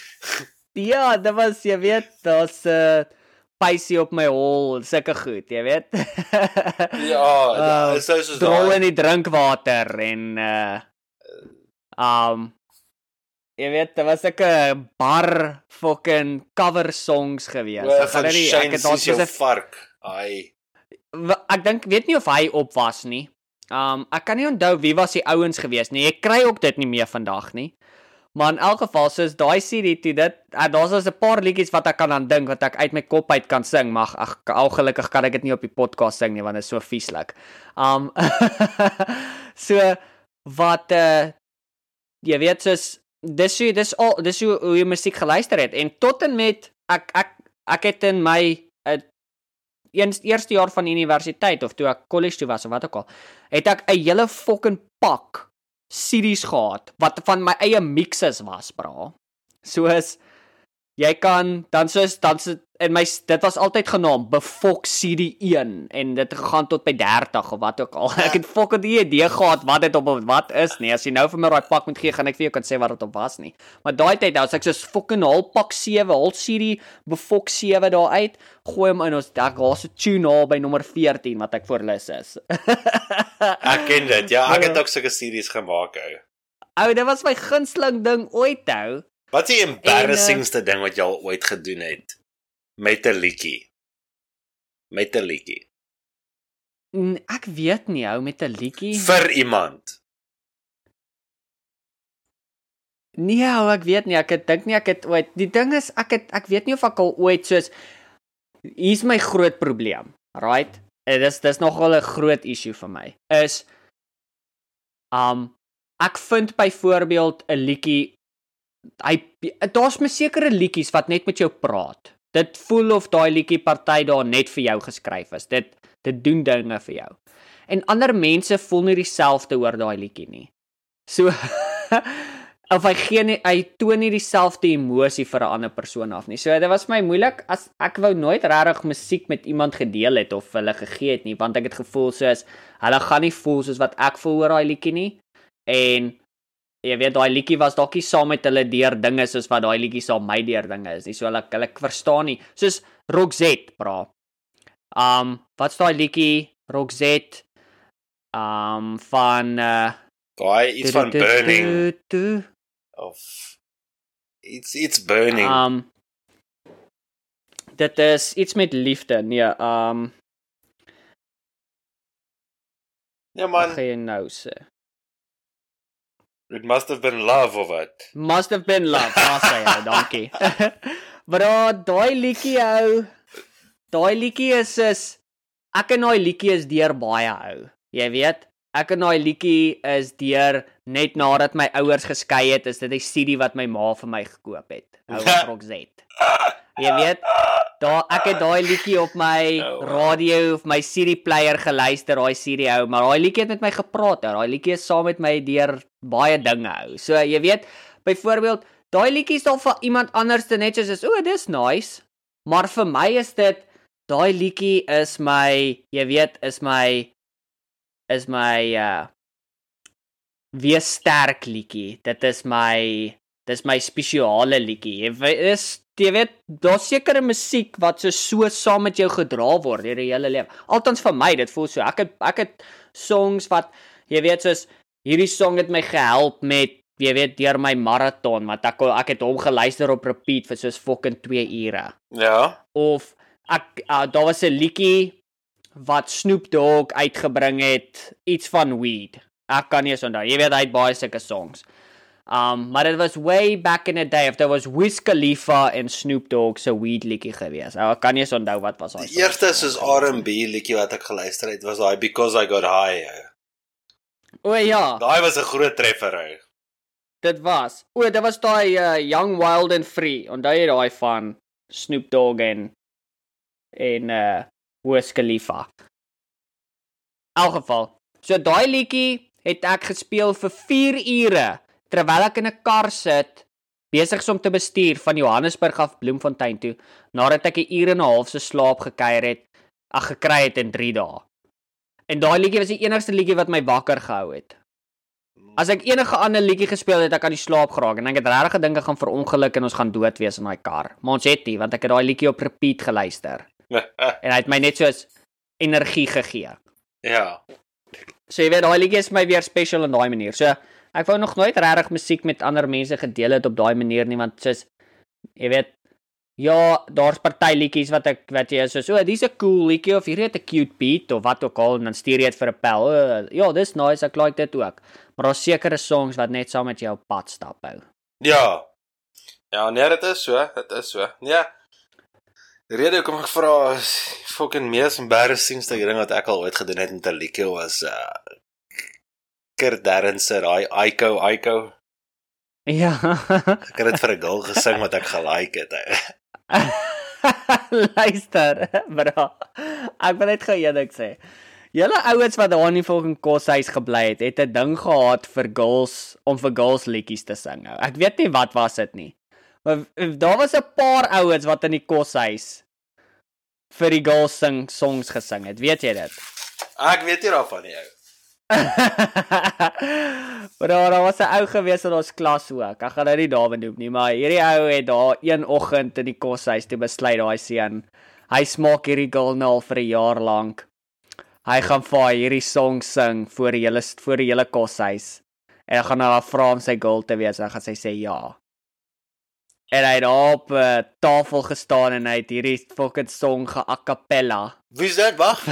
Ja, dit was, jy weet, daar's 'n uh, pysie op my hol, sulke goed, jy weet. Ja, Uh, uh, so soos Drol daai. in die drinkwater en uh um jy weet, daar was ek 'n bar fucking cover songs gewees. Wel, Ek gaan van nie- ek Shane het daar is jou soos 'n vark. Ai. Wa- ek dink weet nie of hy op was nie. Um ek kan nie onthou wie was die ouens gewees nie. Ek kry ook dit nie meer vandag nie. Maar in elk geval soos daai C D toe dit uh, daar's as 'n paar liedjies wat ek kan aan dink wat ek uit my kop uit kan sing, maar ag ongelukkig kan ek dit nie op die podcast sing nie want dit is so vieslik. Um so wat uh jy weet soos dis hoe dis al dis hoe, hoe jy musiek geluister het en tot en met ek ek ek het in my uh, eens eerste jaar van universiteit of toe ek college toe was of wat ook al, het ek 'n hele fucking pak C Ds gehad wat van my eie mixes was, bra. Soos jy kan dan soos dan so, en my dit was altyd genaamd Befok C D een en dit gegaan tot by dertig of wat ook al. Ek het fucking nie idee gehad wat dit op wat is nie. As jy nou vir my daai pak moet gee, gaan ek vir jou kan sê wat dit op was nie. Maar daai tyd nou, as ek soos fucking hol pak sewe, hol C D Befok sewe daar uit, gooi hom in ons dak, daar's 'n tune na by nommer veertien wat ek voorlus is. Ek ken dit. Ja, ek het ook sulke series gemaak ou. Ou, dit was my gunsteling ding ooit ou. Wat is die embarrassingste ding wat jy al ooit gedoen het met 'n liedjie? Met 'n liedjie. N- Ek weet nie ou met 'n liedjie. Vir iemand. Nee, ou, ek weet nie, ek het dink nie ek het ooit. Die ding is ek het ek weet nie of ek al ooit soos hier's my groot probleem, right? En dis dis nogal 'n groot issue vir my. Is um ek vind byvoorbeeld 'n liedjie hy daar's my sekere liedjies wat net met jou praat. Dit voel of daai liedjie party daar net vir jou geskryf is. Dit dit doen dinge vir jou. En ander mense voel nie dieselfde oor daai liedjie nie. So of hy gee nie, hy toon nie dieselfde emosie vir 'n ander persoon af nie. So dit was my moeilik as ek wou nooit regtig musiek met iemand gedeel het of hulle gegee het nie, want ek het gevoel soos hulle gaan nie voel soos wat ek voel oor daai liedjie nie. En jy weet daai liedjie was dalk nie saam met hulle deur dinge soos wat daai liedjie saam my deur dinge is nie. So hulle hulle verstaan nie. Soos Roxette, bra. Um wat's daai liedjie Roxette um van uh Daai iets van burning of it's it's burning. Um dit is iets met liefde. Nee, um Ja wat man, gaan jy nou sê? it must have been love of it. Must have been love. Ah, sê jy, dankie. Bro, daai liedjie ou, daai liedjie is is ek en daai liedjie is deur baie ou. Jy weet, ek en daai liedjie is deur net nadat my ouers geskei het, is dit 'n C D wat my ma vir my gekoop het. Ou Roxette. Jy weet, daar ek het daai liedjie op my Oh, wow. radio of my C D player geluister, daai C D ou, maar daai liedjie het met my gepraat. Ou. Daai liedjie is saam met my deur baie dinge ou. So jy weet, byvoorbeeld, daai liedjie is dalk vir iemand anders te net soos is, o, dis nice. Maar vir my is dit daai liedjie is my, jy weet, is my is my uh wees sterk liedjie. Dit is my dis my spesiale liedjie. Jy weet, is jy weet, daar's sekere musiek wat so so saam met jou gedra word deur die hele lewe. Althans vir my, dit voel so. Ek het ek het songs wat jy weet soos hierdie song het my gehelp met jy weet deur my marathon, want ek ek het hom geluister op repeat vir soos fucking twee ure. Ja. Of ek uh, daar was 'n liedjie wat Snoop Dogg uitgebring het, iets van weed. Ek kan nie eens onthou. Jy weet hy het baie sulke songs. Um, maar dit was way back in the day of there was Wiz Khalifa en Snoop Dogg se weed liedjie gewees. Ek kan nie eens onthou wat was daai. Die eerste soos R and B liedjie wat ek geluister het, was daai Because I Got High. Ou. O ja, Daai was 'n groot treffer. Ou. dit was. O, dit was daai uh, Young Wild and Free. Onthou jy daai van Snoop Dogg en en uh Wiz Khalifa. In elk geval, so daai liedjie het ek gespeel vir vier ure terwyl ek in 'n kar sit, besig om te bestuur van Johannesburg af Bloemfontein toe, nadat ek 'n uur en 'n half se slaap gekuier het, ag gekry het in drie dae. En daai liedjie was die enigste liedjie wat my wakker gehou het. As ek enige ander liedjie gespeel het, ek aan die slaap geraak en ek het regtig gedink ek gaan verongeluk en ons gaan dood wees in daai kar. Maar ons het nie, want ek het daai liedjie op repeat geluister. En hy het my net soos energie gegee. Ja. So jy weet, daai liedjie is my weer special in daai manier. So ek wou nog nooit regtig musiek met ander mense gedeel het op daai manier nie, want soos jy weet, ja, daar's party liedjies wat ek wat jy soos, o, dis 'n cool liedjie of hierdie het 'n cute beat of wat ook al en dan stuur jy dit vir 'n pel. O, ja, dis nice, ek like dit ook. Maar daar's sekere songs wat net saam met jou op pad stap hou. Ja. Ja, nee, dit is so, dit is so. Nee. Die rede hoekom ek vra is fucking mees embarrassingste ding wat ek al ooit gedoen het met 'n liedjie was uh Kurt Darren se daai Aiko Aiko. Ja. Ek het dit vir 'n girl gesing wat ek gelike het. Luister, bro. Ek wil net gou eendag sê. Julle ouens wat daar in die fucking koshuis gebly het, het 'n ding gehad vir girls om vir girls liedjies te sing. Ek weet nie wat was dit nie. Maar daar was 'n paar ouens wat in die koshuis vir die girls sing songs gesing het. Weet jy dit? Ek weet nie daarvan nie. Maar daar was 'n ou gewees in ons klas ook. Ek gaan nou nie name noem nie, maar hierdie ou het daar een oggend in die koshuis toe besluit daai seun. Hy smaak hierdie girl nou al vir 'n jaar lank. Hy gaan vir haar hierdie song sing voor die hele voor die hele koshuis. En hy gaan haar vra om sy girl te wees en gaan sy sê ja. En hy het daar op 'n uh, tafel gestaan en hy het hierdie fucking song ge-a cappella. Wie's dit? Wag.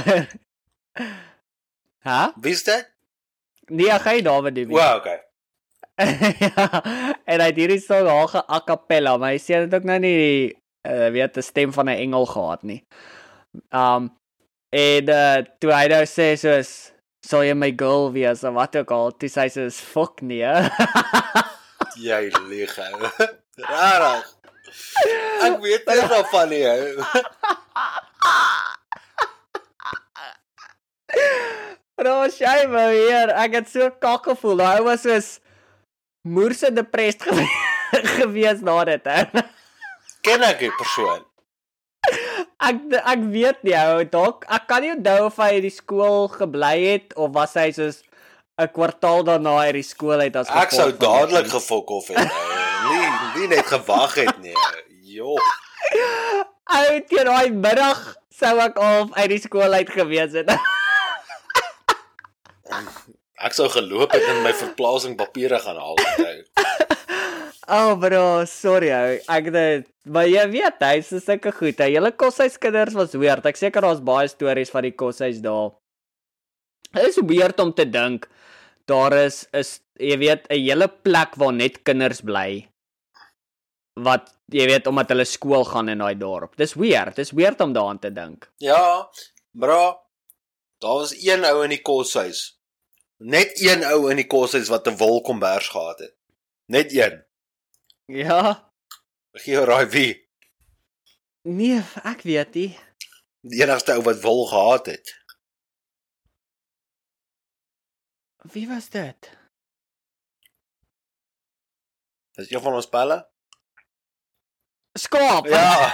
Hæ? Wie's dit? Nee, ek gaan nie daaroor doen nie. Wow, okay. Ja, en hy het hierdie song al ge-a cappella, maar hy sê dit ook nou nie die uh, weet 'n stem van 'n engel gehad nie. Um en uh, toe hy nou sê soos sal jy my girl wees of wat ook al, toe sê hy soos fuck nee. Jy lieg ou. Rarig. Ek weet nie daarvan nie ou. Bro, sy my hier, ek het so kak gevoel. Hy was soos moerse depressed gewe gewees na dit, hè. Ken ek die persoon? Ek ek weet nie, ou, dalk ek kan nie onthou of hy in die skool gebly het of was hy soos 'n kwartaal daarna uit die skool uit as gevolg. Ek sou dadelik gefok of het. Ou. Nie nie net gewag het nie. Jo. Ou, teen daai middag sou ek al uit die skool uit gewees het. Ek sou geloop het en my verplasing papiere gaan haal. Oh bro, sorry ou. Ek het maar jy weet, hy is sulke goed. Hy hele koshuiskinders was weird. Ek seker daar's baie stories van die koshuis daar. Dit is weird om te dink daar is is jy weet 'n hele plek waar net kinders bly. Wat jy weet omdat hulle skool gaan in daai dorp. Dis weird. Dis weird om daaraan te dink. Ja, bro. Daar was een ou in die koshuis. Net een ou in die koshuis wat 'n wolkombers gehad het. Net een. Ja. Ek gee jou raai wie. Nee, ek weet nie. Die enigste ou wat wol gehad het. Wie was dit? Is een van ons pelle? Skaap. Ja.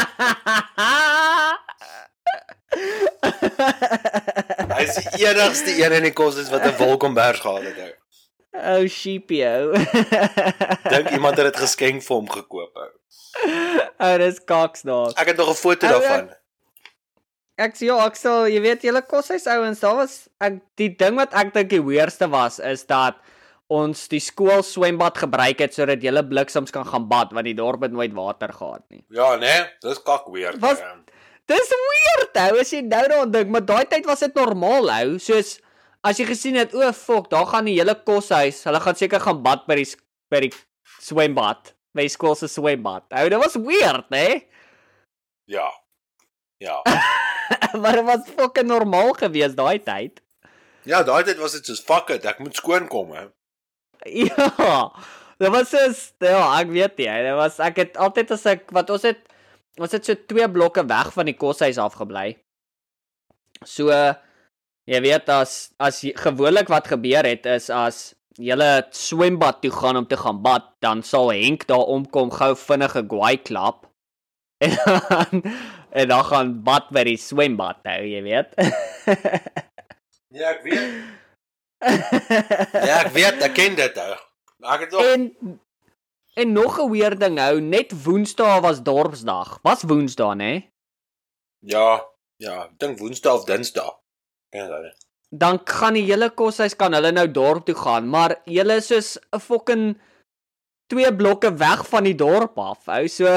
Hy is die enigste een in die koshuis wat 'n wolkombers gehad het. Ou. Oh sheepio. Dink iemand het dit geskenk vir hom gekoop. Ou. Oh, dis kaks daar. Ek het nog 'n foto Ou, daarvan. Ek sê ja, ek sal, jy weet, julle koshuis ouens, daar was ek die ding wat ek dink die weerste was is dat ons die skool swembad gebruik het sodat julle bliksems kan gaan bad want die dorp het nooit water gehad nie. Ja, nee, dis kak weird. Was, dis weird ou, as jy nou daaraan dink, maar daai tyd was dit normaal ou, soos as jy gesien het, o, fok, daar gaan die hele koshuis, hulle gaan seker gaan bad by die by die swembad, by die skool se swembad. Ou, dit was weird, hè? Ja. Ja. Maar dit was fucking normaal geweest daai tyd. Ja, daai tyd was dit soos fuck it, ek moet skoon kom, hè. Ja. Dit was soos, ja, ek weet nie, dit was ek het altyd as ek wat ons het ons het so twee blokke weg van die koshuis afgebly. So jy weet as as gewoonlik wat gebeur het is as julle swembad toe gaan om te gaan bad, dan sal Henk daar omkom gou vinnige gwaai klap. En dan, en dan gaan bad by die swembad nou, jy weet. Ja, ek weet. Ja, ek weet, ek ken dit ou. Ek het ook En en nog 'n weer ding nou, net Woensdae was dorpsdag. Was Woensdae, né? Ja, ja, ek dink Woensdae of Dinsdae. Ken dit. Dan gaan die hele koshuis kan hulle nou dorp toe gaan, maar julle is soos 'n fucking twee blokke weg van die dorp af, ou. So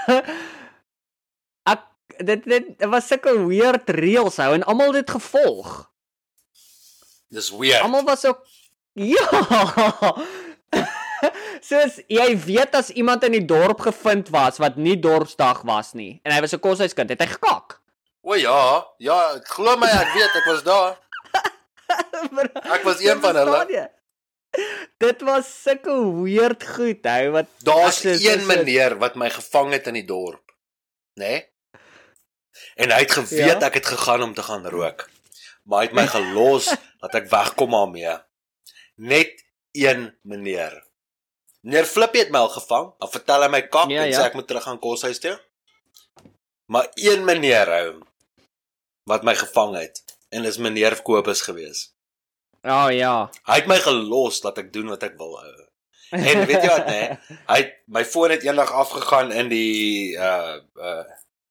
ek dit dit was sulke weird reels hou en almal het dit gevolg. Dis weird. Almal was ook ja. Soos jy weet as iemand in die dorp gevind was wat nie dorpsdag was nie en hy was 'n koshuiskind, het hy gekak. O ja, ja, glo my, ek weet, ek was daar. Ek was een van hulle. Dit was sulke weird goed, hou, wat Daar's een meneer wat my gevang het in die dorp, né? Nee? En hy het geweet ja? Ek het gegaan om te gaan rook. Maar hy het my gelos dat ek wegkom daarmee. Net een meneer. Meneer Flippie het my al gevang. Dan vertel hy my kak ja, en sê ja. Ek moet terug gaan koshuis toe. Maar een meneer hou wat my gevang het en is meneer Kobus gewees. Oh ja. Hy het my gelos dat ek doen wat ek wil hou. En weet jy wat, nee? Hy het, my foon het eendag afgegaan in die uh uh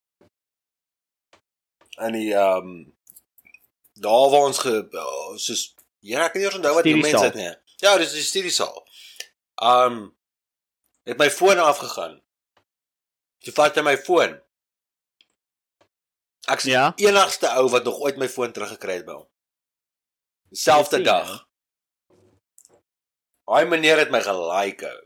in die um daar waar ons ge uh, soos ja, ek kan nie eens onthou wat die mense het nie. Ja, dis die studiesaal. Um het my foon afgegaan. Toe vat hy my foon. Ek is ja? die enigste ou wat nog ooit my foon teruggekry het by hom. Selfde dag. Hy meneer het my gelike ou.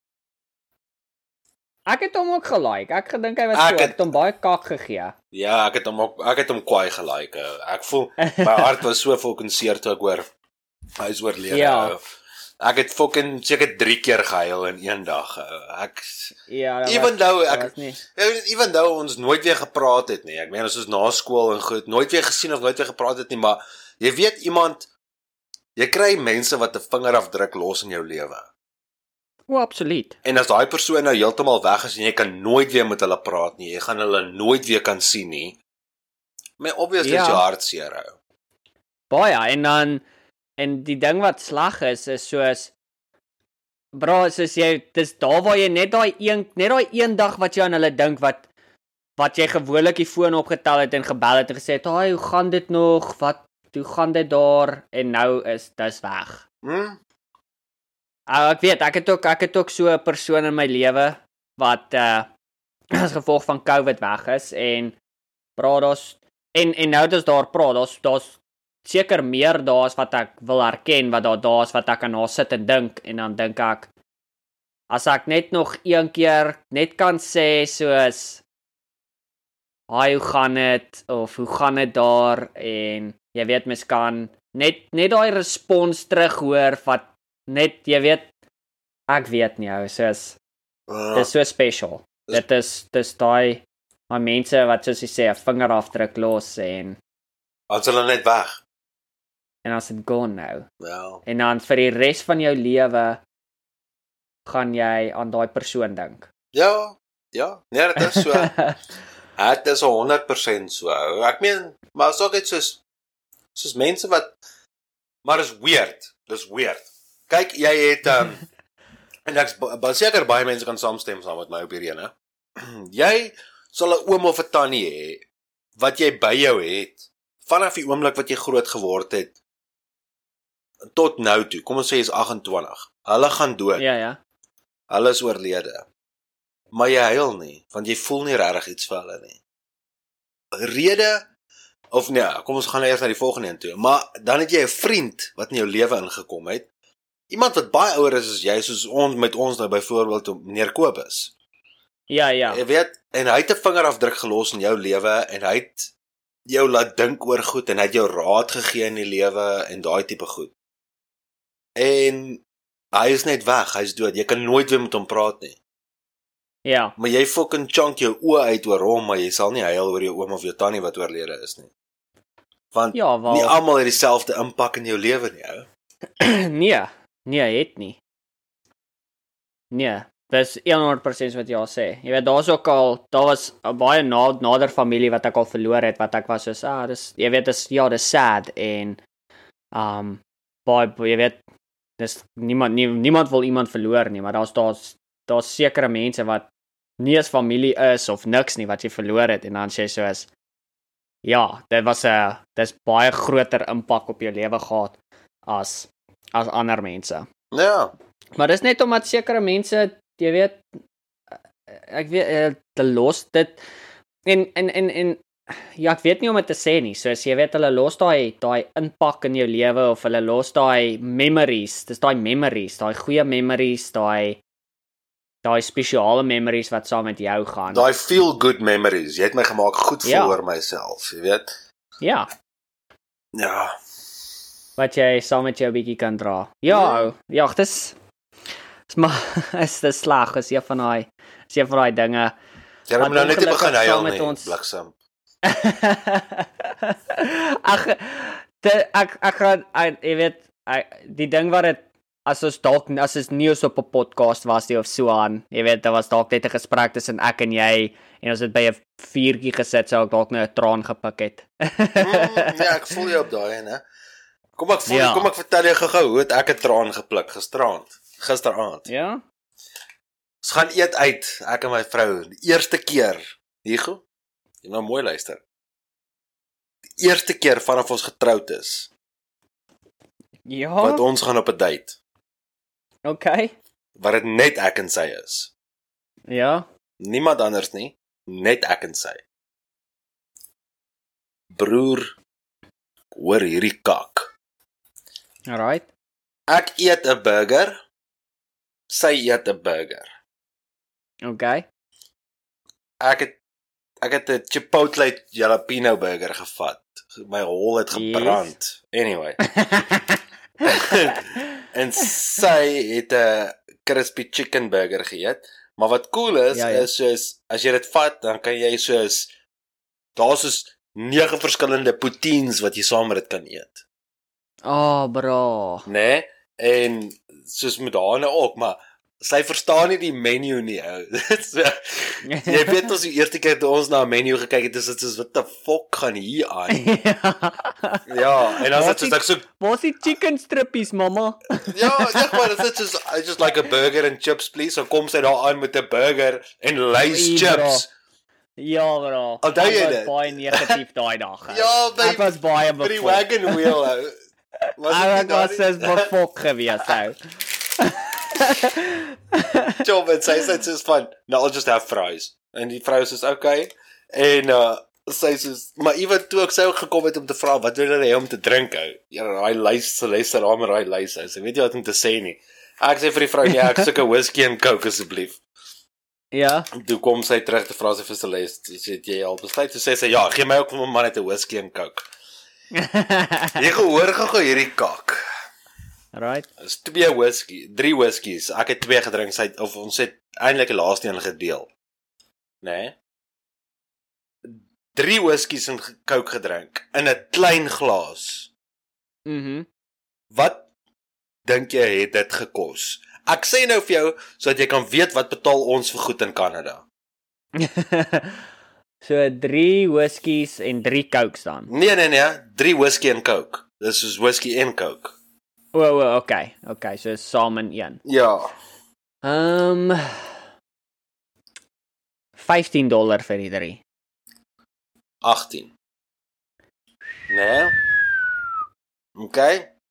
Ek het hom ook gelike. Ek gedink hy was so, ek het hom baie kak gegee. Ja, ek het hom ook ek het hom kwaai gelike. Ek voel my hart was so fucking seer toe ek hoor hy is oorlede. Ja. Ek het fucking seker drie keer gehuil in een dag. Ek ja, even though ek even though ons nooit weer gepraat het nie. Ek meen ons is na skool en goed, nooit weer gesien of nooit weer gepraat het nie, maar jy weet iemand jy kry mense wat 'n vingerafdruk los in jou lewe. O, absoluut. En as daai persoon nou heeltemal weg is en jy kan nooit weer met hulle praat nie, jy gaan hulle nooit weer kan sien nie. Maar obviously ja. Is jou hart seer hou. Baie, en dan en die ding wat sleg is is soos bro, soos jy dis daar waar jy net daai een net daai een dag wat jy aan hulle dink wat wat jy gewoonlik die foon opgetel het en gebel het en gesê het, "Haai, hoe gaan dit nog? Wat hoe gaan dit daar?" En nou is dis weg. Hm? Uh, ek weet, ek het ook ek het ook so 'n persoon in my lewe wat uh as gevolg van COVID weg is en praat daar's en en nou dis daar praat, daar's daar's seker meer daar's wat ek wil herken wat daar daar's wat ek aan haar sit en dink en dan dink ek as ek net nog een keer net kan sê soos "Haai, hoe gaan dit?" of "Hoe gaan dit daar?" en jy weet mens kan net net daai respons terug hoor wat net jy weet ek weet nie ou soos uh, dit is so special. Dis, dit is dis daai maar mense wat soos jy sê 'n vingerafdruk los en as hulle net weg. En as dit gone nou. Well. En dan vir die res van jou lewe gaan jy aan daai persoon dink. Ja, ja, nee, dit is so. Dit is honderd persent so. Ek meen, maar is ook iets soos soos mense wat maar is weird. Dis weird. Kyk, jy het um, en ek seker baie mense kan saamstem saam met my op hierdie, né? Jy sal 'n oom of 'n tannie hê wat jy by jou het vanaf die oomblik wat jy groot geword het tot nou toe. Kom ons sê jy is agt en twintig. Hulle gaan dood. Ja, ja. Hulle is oorlede. Maar jy huil nie, want jy voel nie regtig iets vir hulle nie. Rede of nee, kom ons gaan eers na die volgende een toe. Maar dan het jy 'n vriend wat in jou lewe ingekom het. iemand wat baie ouer is as jy, soos ons met ons nou byvoorbeeld meneer Kobus. Ja, ja. Jy weet, en hy het 'n vingerafdruk gelos in jou lewe en hy het jou laat dink oor goed en hy het jou raad gegee in die lewe en daai tipe goed. En hy is net weg, hy's dood. Jy kan nooit weer met hom praat nie. Ja. Maar jy fucking chunk jou oë uit oor hom, maar jy sal nie huil oor jou oom of jou tannie wat oorlede is nie. Want ja, wel, nie almal het dieselfde impak in jou lewe nie, ou. nee, nee, het nie. Nee, dis honderd persent wat jy al sê. Jy weet, daar's ook al, daar was 'n baie na, nader familie wat ek al verloor het, wat ek was soos, ah, dis, jy weet, dis, ja, dis sad, en, um, baie, jy weet, dis, niemand, nie, niemand wil iemand verloor nie, maar daar's, daar's, daar's sekere mense wat nie as familie is, of niks nie, wat jy verloor het, en dan sê jy soos, ja, dit was 'n, dis baie groter impak op jou lewe gehad, as, as ander mense. Ja. Maar dis net omdat sekere mense, jy weet, ek weet, te los dit, en, en, en, en, ja, ek weet nie om dit te sê nie, soos jy weet, hulle los daai, daai impak in jou lewe, of hulle los daai memories, dis daai memories, daai goeie memories, daai, daai spesiale memories wat saam met jou gaan. Daai feel good memories, jy het my gemaak goed voel ja. oor myself, jy weet. Ja. Ja. Wat jy saam met jou bietjie kan dra. Ja, ja, ja dis, is maar, is dis slag, is een van daai, is een van daai dinge. Jy moet nou net nie begin huil nie, ons... bliksem. Ag, ek, ek, ek gaan, jy weet, ek, die ding wat het, as ons dalk, as ons nie op 'n podcast was nie, of so aan, jy weet, daar was dalk net 'n gesprek tussen ek en jy, en ons het by 'n vuurtjie gesit, sou ek dalk nou 'n traan gepik het. mm, ja, ek voel jou op daai, né? Kom ek voel, ja. kom ek vertel jou gou-gou hoe het ek 'n traan gepluk gisteraand, gisteraand. Ja? Ons gaan eet uit, ek en my vrou, die eerste keer, Hugo, jy nou mooi luister, die eerste keer vanaf ons getroud is, Ja? wat ons gaan op 'n date, Okay. wat dit net ek en sy is, Ja? niemand anders nie, net ek en sy. Broer, hoor hierdie kak. Alright. Ek eet 'n burger, sy eet 'n burger. Okay. Ek het ek het 'n Chipotle jalapeno burger gevat. My hol het gebrand. Yes. Anyway. En sy het 'n crispy chicken burger geëet. Maar wat cool is, ja, ja. is soos as jy dit vat, dan kan jy soos daar's soos nege verskillende poutines wat jy saam met dit kan eet. Oh, bro. Nee, en soos met haar nou ook, maar sy verstaan nie die menu nie, ou. So, jy weet ons die eerste keer toe ons na 'n menu gekyk het, is dit soos what the fuck gaan hier aan? Ja, en dan sit ek so, "Wat is chicken strippies, mamma?" Ja, zeg maar, dit is just I just like a burger and chips, please. So kom sy daar aan met 'n burger en Lay's chips. Ja, bro. Onthou jy dit? Ek was baie negatief daai dag. Ou. Ja, by, ek was baie by die wagon wheel, ou. Was ek was so befok gewees, ou. Job, en sy sê soos van, no, I'll just have fries. En die vrou sê, okay. En uh, sy sê, maar even toe ek sy ook gekom het om te vra, wat wil hulle hê om te drink, ou? Ja, daai lys, sy luister aan met daai lys, ou. Sy weet jy wat om te sê nie. Ek sê vir die vrou, nee, ek soek 'n whisky en coke asseblief. Ja. Toe kom sy terug te vra sy vir Celeste, sê jy al besluit, toe sê sy, ja, gee my ook vir my man net 'n whisky en coke. Jy gehoor gou hierdie kak. Right. Dis twee whisky, drie whiskies. Ek het twee gedrink, sy of ons het eintlik die laaste een gedeel. Né? Nee? Drie whiskies en coke gedrink in 'n klein glas. Mhm. Mm Wat dink jy het dit gekos? Ek sê nou vir jou sodat jy kan weet wat betaal ons vir goed in Kanada. So drie whiskies en drie cokes dan. Nee nee nee, drie whisky en coke. Dis is whisky en coke. O, oh, oh, okay. Okay, so saam in een. Ja. Ehm um, vyftien dollar vir die drie. agttien. Nee. Okay.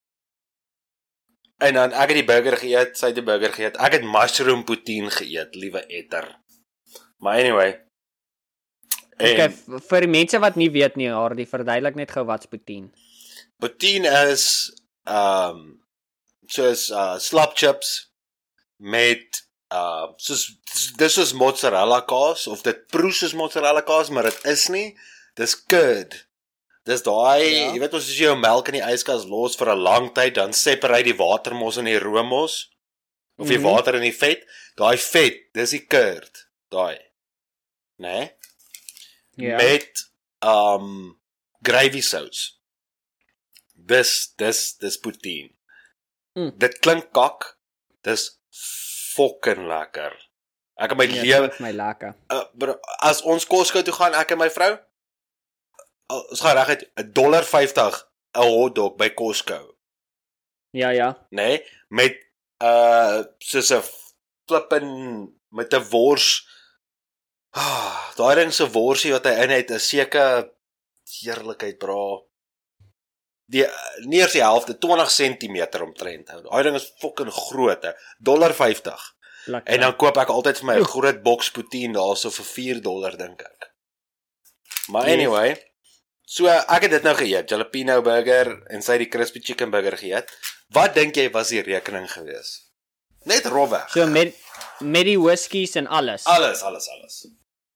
En dan ek het die burger geëet, sy het die burger geëet. Ek het mushroom poutine geëet, liewe etter. Maar anyway. En okay, vir die mense wat nie weet nie, Hardy, verduidelik net gou wat's poutine. Poutine is um soos uh slap chips met uh soos dis is mozzarella kaas of dit proe soos mozzarella kaas, maar dit is nie. Dis curd. Dis daai, ja. Jy weet ons as jy jou melk in die yskas los vir 'n lang tyd, dan separate die water mos in die room mos of die mm -hmm. water in die vet. Daai vet, dis die curd, daai. Né? Nee? Ja. Met um gravy sous. Dis dis dis poutine. Mm. Dit klink kak. Dis fucking lekker. Ek en my ja, lewe my lekker. Uh, bro, as ons Costco toe gaan, ek en my vrou, ons gaan reguit one dollar fifty 'n hotdog by Costco. Ja, ja. Nee, met uh soos 'n flippin met 'n wors. Ah, daai ding se worsie wat hy in het, is seker heerlikheid, bro. Die nie eers die helfte, twintig sentimeter omtrent. Daai ding is fucking groot, hè. one dollar fifty. Lekker. En dan koop ek altyd vir my 'n groot boks poutine daarso vir four dollar dink ek. Maar anyway, yes. So ek het dit nou geëet, jalapeno burger en sy die crispy chicken burger geëet. Wat dink jy was die rekening gewees? Net rofweg. So met met die whiskies en alles. Alles, alles, alles.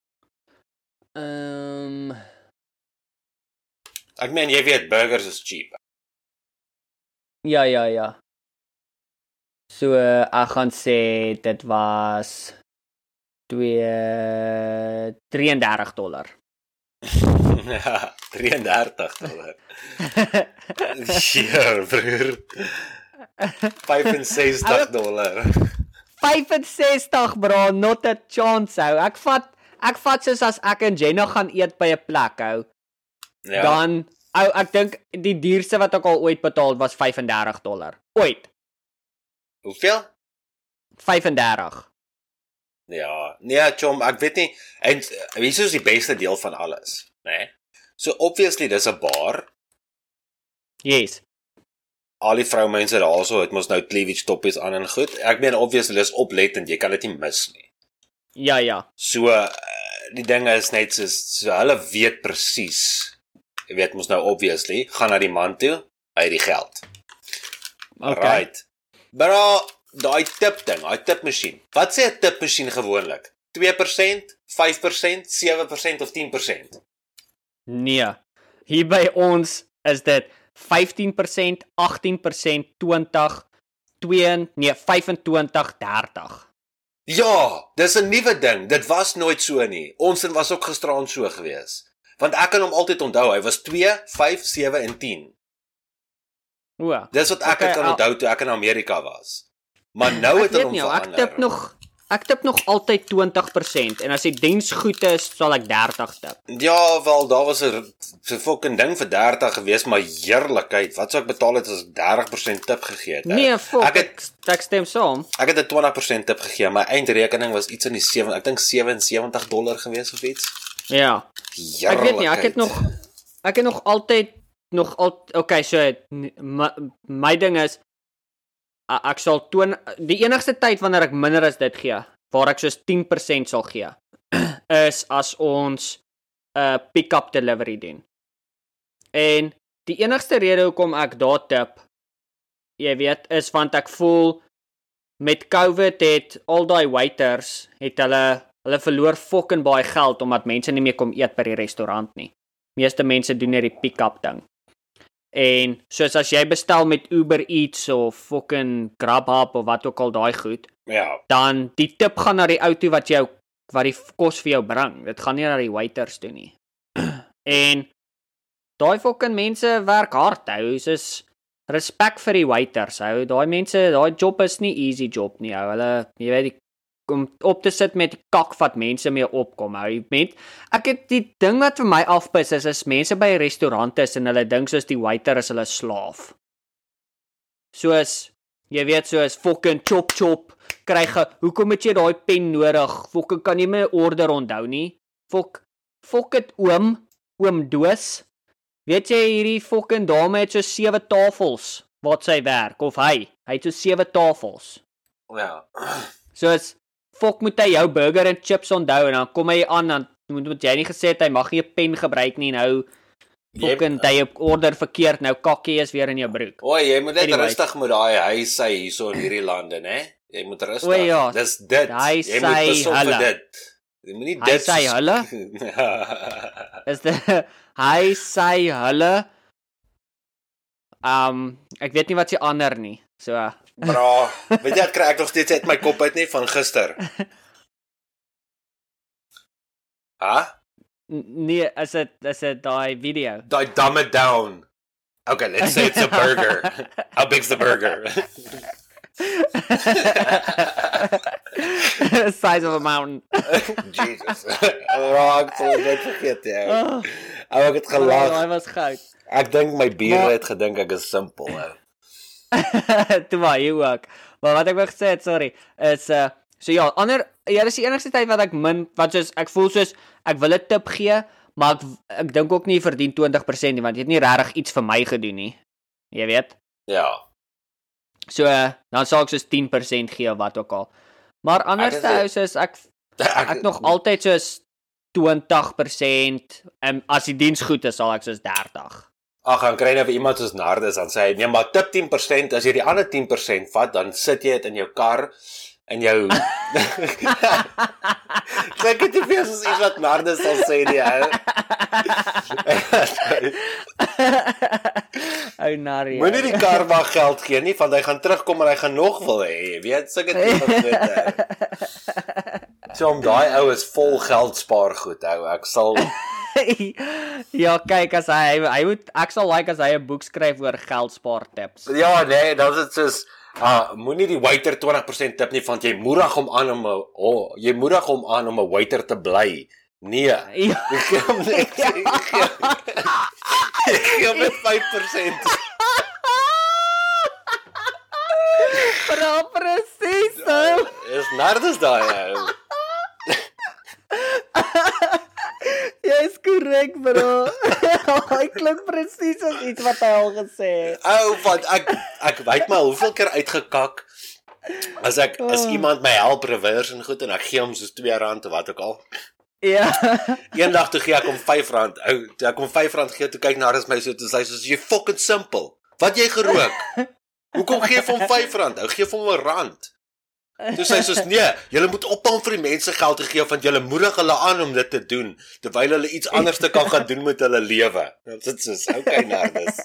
Ehm um, Ek meen jy weet burgers is cheap. Ja, ja, ja. So uh, ek gaan sê dit was twee drieëndertig dollar. Ja, drieëndertig dollar. Ja, broer. vyf-en-sestig dollar. vyf-en-sestig bro, not a chance ou. Ek vat ek vat soos as ek en Jenna gaan eet by 'n plek ou. Ja. Dan ou ek dink die duurste wat ek al ooit betaal was vyf-en-dertig dollar. Ooit. Hoeveel? vyf-en-dertig. Ja, nee, chom, ek weet nie, en wie is die beste deel van alles, né? Nee? So obviously dis 'n bar. Yes. Al die vroumense daarso het mos nou cleavage toppies aan en goed. Ek meen obviously dis oplettend, jy kan dit nie mis nie. Ja, ja. So die ding is net so, so hulle weet presies. Jy weet mos nou obviously, gaan na die man toe, hy het die geld. Okay. Right. Bro, daai tip ding, daai tipmasjien. Wat sê 'n tipmasjien gewoonlik? two persent, five persent, seven persent of ten persent? Nee. Hier by ons is dit fifteen persent, eighteen persent, twenty, two, nee, vyf-en-twintig, dertig. Ja, dis 'n nuwe ding. Dit was nooit so nie. Ons was ook gisterand so gewees. Want ek kan hom altyd onthou. Hy was two, five, seven en ten. O. Dis wat ek okay, kan onthou toe ek in Amerika was. Maar nou het hy hom verander. Ek tip nog ek tip nog altyd twenty persent en as die diens goed is, sal ek thirty tip. Ja, wel daar was 'n fucking ding vir thirty gewees, maar heerlikheid. Wat sou ek betaal het as ek thirty persent tip gegee het? Nee, fuck, ek het ek stem saam. Ek het 'n twenty persent tip gegee, my eindrekening was iets in die seven, ek dink seventy dollar gewees of iets. Ja. Heerlikheid. Ek weet nie, ek het nog ek het nog altyd nog al okay, so my, my ding is ek sal toon die enigste tyd wanneer ek minder as dit gee, waar ek soos ten persent sal gee, is as ons 'n uh, pick-up delivery doen. En die enigste rede hoekom ek daar tip, jy weet, is want ek voel met COVID het al daai waiters het hulle hulle verloor fucking baie geld omdat mense nie meer kom eet by die restaurant nie. Meeste mense doen net die pick-up ding. En soos as jy bestel met Uber Eats of fucking Grubhub of wat ook al daai goed, ja, dan die tip gaan na die ou toe wat jou wat die kos vir jou bring. Dit gaan nie na die waiters toe nie. En daai fucking mense werk hard hou. Soos respek vir die waiters hou. Daai mense, daai job is nie easy job nie hou. Hulle, jy weet, om op te sit met die kak wat mense mee opkom hou. Met ek het die ding wat vir my afpis is is mense by restaurante is en hulle dink soos die waiter is hulle slaaf. Soos jy weet soos fucking chop chop kry ge, hoekom het jy daai pen nodig? Fucking kan jy my order onthou nie? Fok fok dit oom, oom Doos. Weet jy hierdie fucking dame het so sewe tafels wat sy werk of hy, hy het so sewe tafels. Ja. Soos fok moet hy jou burger en chips onthou en dan kom hy aan dan moet jy nie gesê het hy mag nie 'n pen gebruik nie nou fucking jy order verkeerd, nou kakkie is weer in jou broek. O, jy moet net Anyways. rustig met daai hy sy hierso in hierdie lande, né? Jy moet rustig. O, ja. Dis dit. Hy Jy moet sy pas op vir hulle. dit. Jy moet nie Hy dit sy hulle? Is dit hy sy hulle um ek weet nie wat sy ander nie. So Bra, weet jy, ek kry ek nog steeds uit my kop uit nie van gister. Ha? nee, is dit is dit daai video? Daai dumb it down. Okay, let's say it's a burger. How big's the burger? Size of a mountain. Jesus. Raak, so net vergeet jy. Oh, Ou ek het gelag. Hy was goud. Ek dink my bier Maar- het gedink ek is simpel, ou. Toe maar jy ook. Maar wat ek wou gesê het, sorry, is uh so ja, ander ja, dis die enigste tyd wat ek min wat soos ek voel soos ek wil 'n tip gee, maar ek ek dink ook nie jy verdien twintig persent nie, want jy het nie regtig iets vir my gedoen nie. Jy weet? Ja. So uh, dan sal ek soos tien persent gee of wat ook al. Maar anders is hou soos ek ek nog altyd soos twintig persent en as die diens goed is, sal ek soos dertig. Ag, dan kry jy nou vir iemand soos Nardus dan sê hy, nee, maar tip tien persent, as jy die ander tien persent vat, dan sit jy dit in jou kar in jou Kyk dit vir soos iets wat Nardus sal sê die ou. Ou narrie. Moenie die kar maar geld gee nie, want hy gaan terugkom en hy gaan nog wil hê, jy weet, sulke tipe goed. So om daai ou is vol geld spaar goed, ou. Ek sal Ja, kyk as hy hy moet ek sal like as hy 'n boek skryf oor geldspaar tips. Ja, nee, dan is dit soos ah, moenie die waiter twintig persent tip nie, want jy moedig hom aan om 'n oh, jy moedig hom aan om 'n waiter te bly. Nee. Ja. Ek gee hom net ek gee hom net vyf persent. Bra, presies so. Is Nardus daai ou. Jy is korrek, bro. Hy klink presies as iets wat hy al gesê het. Ou, want ek ek weet maar hoeveel keer uitgekak as ek as iemand my help reverse en goed en ek gee hom soos twee rand of wat ook al. Ja. Eendag toe gee ek hom vyf rand. Ou, toe ek hom vyf rand gee, toe kyk Nardus my so toe sê hy soos jy fucking simpel. Wat jy gerook? Hoekom gee jy vir hom vyf rand? Ou gee vir hom 'n rand. Toe sê hy soos nee, julle moet ophou om vir die mense geld te gee want julle moedig hulle aan om dit te doen terwyl hulle iets anders te kan gaan doen met hulle lewe. Dit is soos okay Nardus.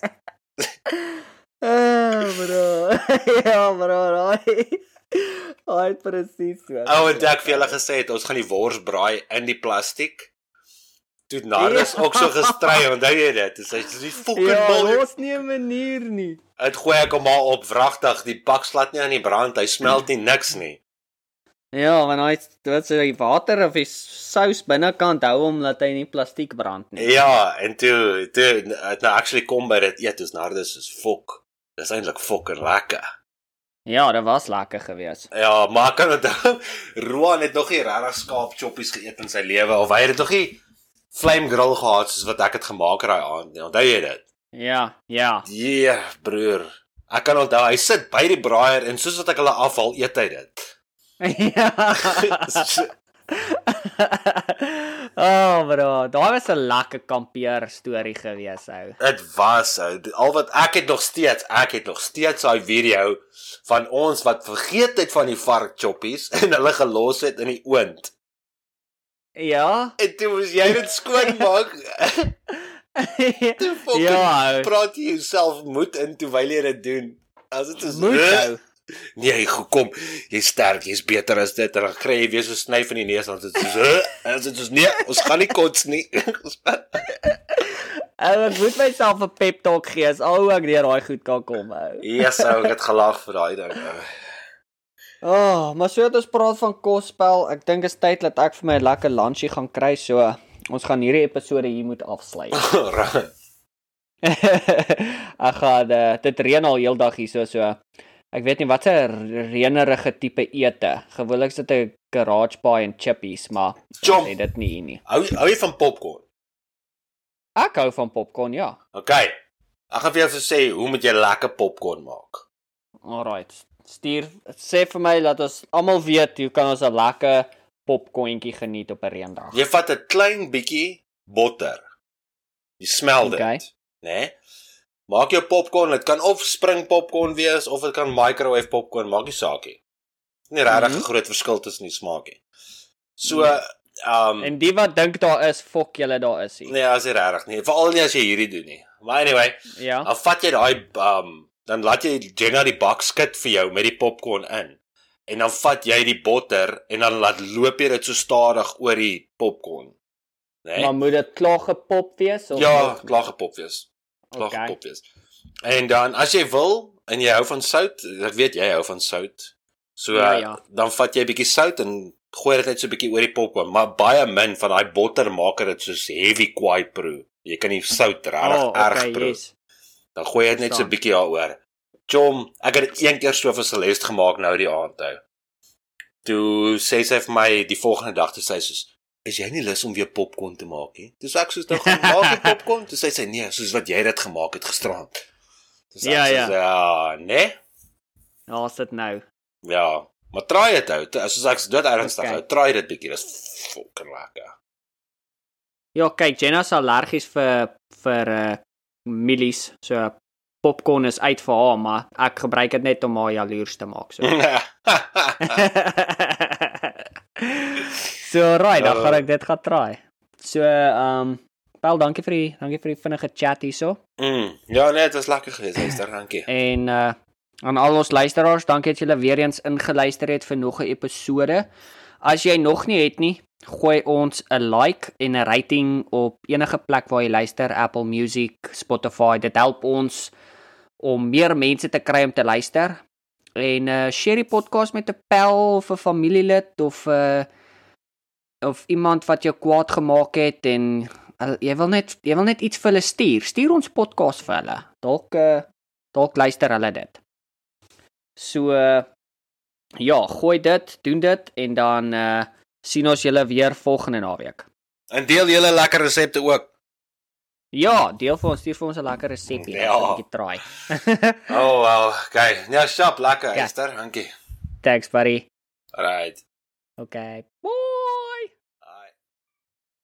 Ah, bro. Ja, bro. Hy hy het presies so. Ou en ek vir julle gesê het ons gaan die wors braai in die plastiek. Toe Nardus Ja. ook so gestry, onthou jy dit? Dis hy sê dis fucking Ja, bal. daar's nie 'n manier nie. Dit gooi ek hom maar op wragtig, die bak slat nie aan die brand, hy smelt nie niks nie. Ja, want hy wat sê die water of die sous binnekant hou hom dat hy nie plastiek brand nie. Ja, en toe toe het nou actually kom by dit eet, dis Nardus is fok. Dis eintlik fucking lekker. Ja, dit was lekker geweest. Ja, maar ek kan onthou Roan het nog nie regtig skaap choppies geëet in sy lewe of hy het dit nog nie flame grill gehad soos wat ek het gemaak raai aand nie. Onthou jy dit? Ja, ja. Ja, yeah, broer. Ek kan onthou hy sit by die braaier en soos wat ek hulle afhaal, eet hy dit. Ja. Oh, bro, daai was 'n lekker kampeer storie gewees, ou. Dit was ou. Al wat ek het nog steeds, ek het nog steeds daai video van ons wat vergeet het van die vark choppies en hulle gelos het in die oond. Ja. En toe moes jy dit skoonmaak. Toe fucking Ja, ou. praat jy jouself moed in terwyl jy dit doen. As dit is Moet ou. Nee, kom, jy's sterk, jy's beter as dit en dan kry jy weer so snyf in die neus dan dit is en dit is nee, ons gaan nie kots nie. Ou, ek moet myself 'n pep talk gee as al hoe ek deur daai goed kan kom, ou. Yes, ou, ek het gelag vir daai ding. ou. Oh, maar so het ons praat van kosspel. Ek dink is tyd dat ek vir my 'n lekker lunchie gaan kry, so ons gaan hierdie episode hier moet afsluit. Ek gaan uh, dit reën al heeldag hier so so. Ek weet nie wat 'n reënerige tipe ete. Gewoonlik is dit 'n garage bar en chippies, maar Chom. sê dit nie hier nie. Hou hou jy van popcorn? Ek hou van popcorn, ja. Okay. Ek gaan vir jou sê hoe moet jy lekker popcorn maak. Alright. Stuur sê vir my dat ons almal weet hoe kan ons 'n lekker popcorntjie geniet op 'n reendag. Jy vat 'n klein bietjie botter. Jy smel dit, Okay. né? Maak jou popcorn, dit kan of spring popcorn wees of dit kan microwave popcorn, maak nie saak nie. Nie regtig 'n Mhm. groot verskil tussen die smaak nie. So, um En die wat dink daar is, fok julle daar is nie. nee, as jy regtig nie, veral nie as jy hierdie doen nie. Maar anyway, Ja. dan vat jy daai um dan laat jy Jenna die bak skit vir jou met die popcorn in. En dan vat jy die botter en dan laat loop jy dit so stadig oor die popcorn. Né? Maar moet dit klaar gepop wees of Ja, nog nie? klaar gepop wees. Klaar Okay. gepop wees. En dan as jy wil en jy hou van sout, ek weet jy hou van sout. So Ja, uh, ja. dan vat jy 'n bietjie sout en gooi dit net so 'n bietjie oor die popcorn, maar baie min van daai botter maak dit soos heavy kwaai proe. Jy kan nie sout regtig Oh, erg okay, proe. yes. Dan gooi jy dit net so 'n bietjie daaroor. Chom, ek het dit een keer so vir Celeste gemaak nou die aand hou. Toe sê sy vir my die volgende dag, toe sê sy soos, "Is jy nie lus om weer popcorn te maak nie?" Toe sê ek soos, "Nou gaan maak jy popcorn?" Toe sê sy, "Nee, soos wat jy dit gemaak het gisterand." Toe sê Ja, ek ja. soos, "Ja, nee." Ja, is dit nou. Ja, maar try dit out. Soos ek dit ernstig Okay. hou, try dit bietjie. Dis fucking lekker. Ja, kyk, Jenna is allergies vir vir uh, mielies, so popcorn is uit vir haar, maar ek gebruik dit net om haar jaloers te maak, so. So right, dan gaan ek dit gaan try. So, ehm um, Wel, dankie vir die dankie vir die vinnige chat hierso. mm, ja, nee, dit was lekker geweest, Esther, dankie. En uh aan al ons luisteraars, dankie dat julle weer eens ingeluister het vir nog 'n episode. As jy nog nie het nie, gooi ons 'n like en 'n rating op enige plek waar jy luister, Apple Music, Spotify. Dit help ons om meer mense te kry om te luister. En uh share die podcast met 'n pel of 'n familielid of 'n uh, of iemand wat jou kwaad gemaak het en uh, jy wil net jy wil net iets vir hulle stuur. Stuur ons podcast vir hulle. Dalk uh, dalk luister hulle dit. So uh, ja, gooi dit, doen dit en dan uh, sien ons julle weer volgende naweek. En deel julle lekker resepte ook. Ja, deel vir ons, stuur vir ons 'n lekker resepie, Ja. dan kan ek try. Oh, wow, okay. Ja, sharp, lekker, Ja. Esther, dankie. Thanks buddy. Alright. Okay. Bye.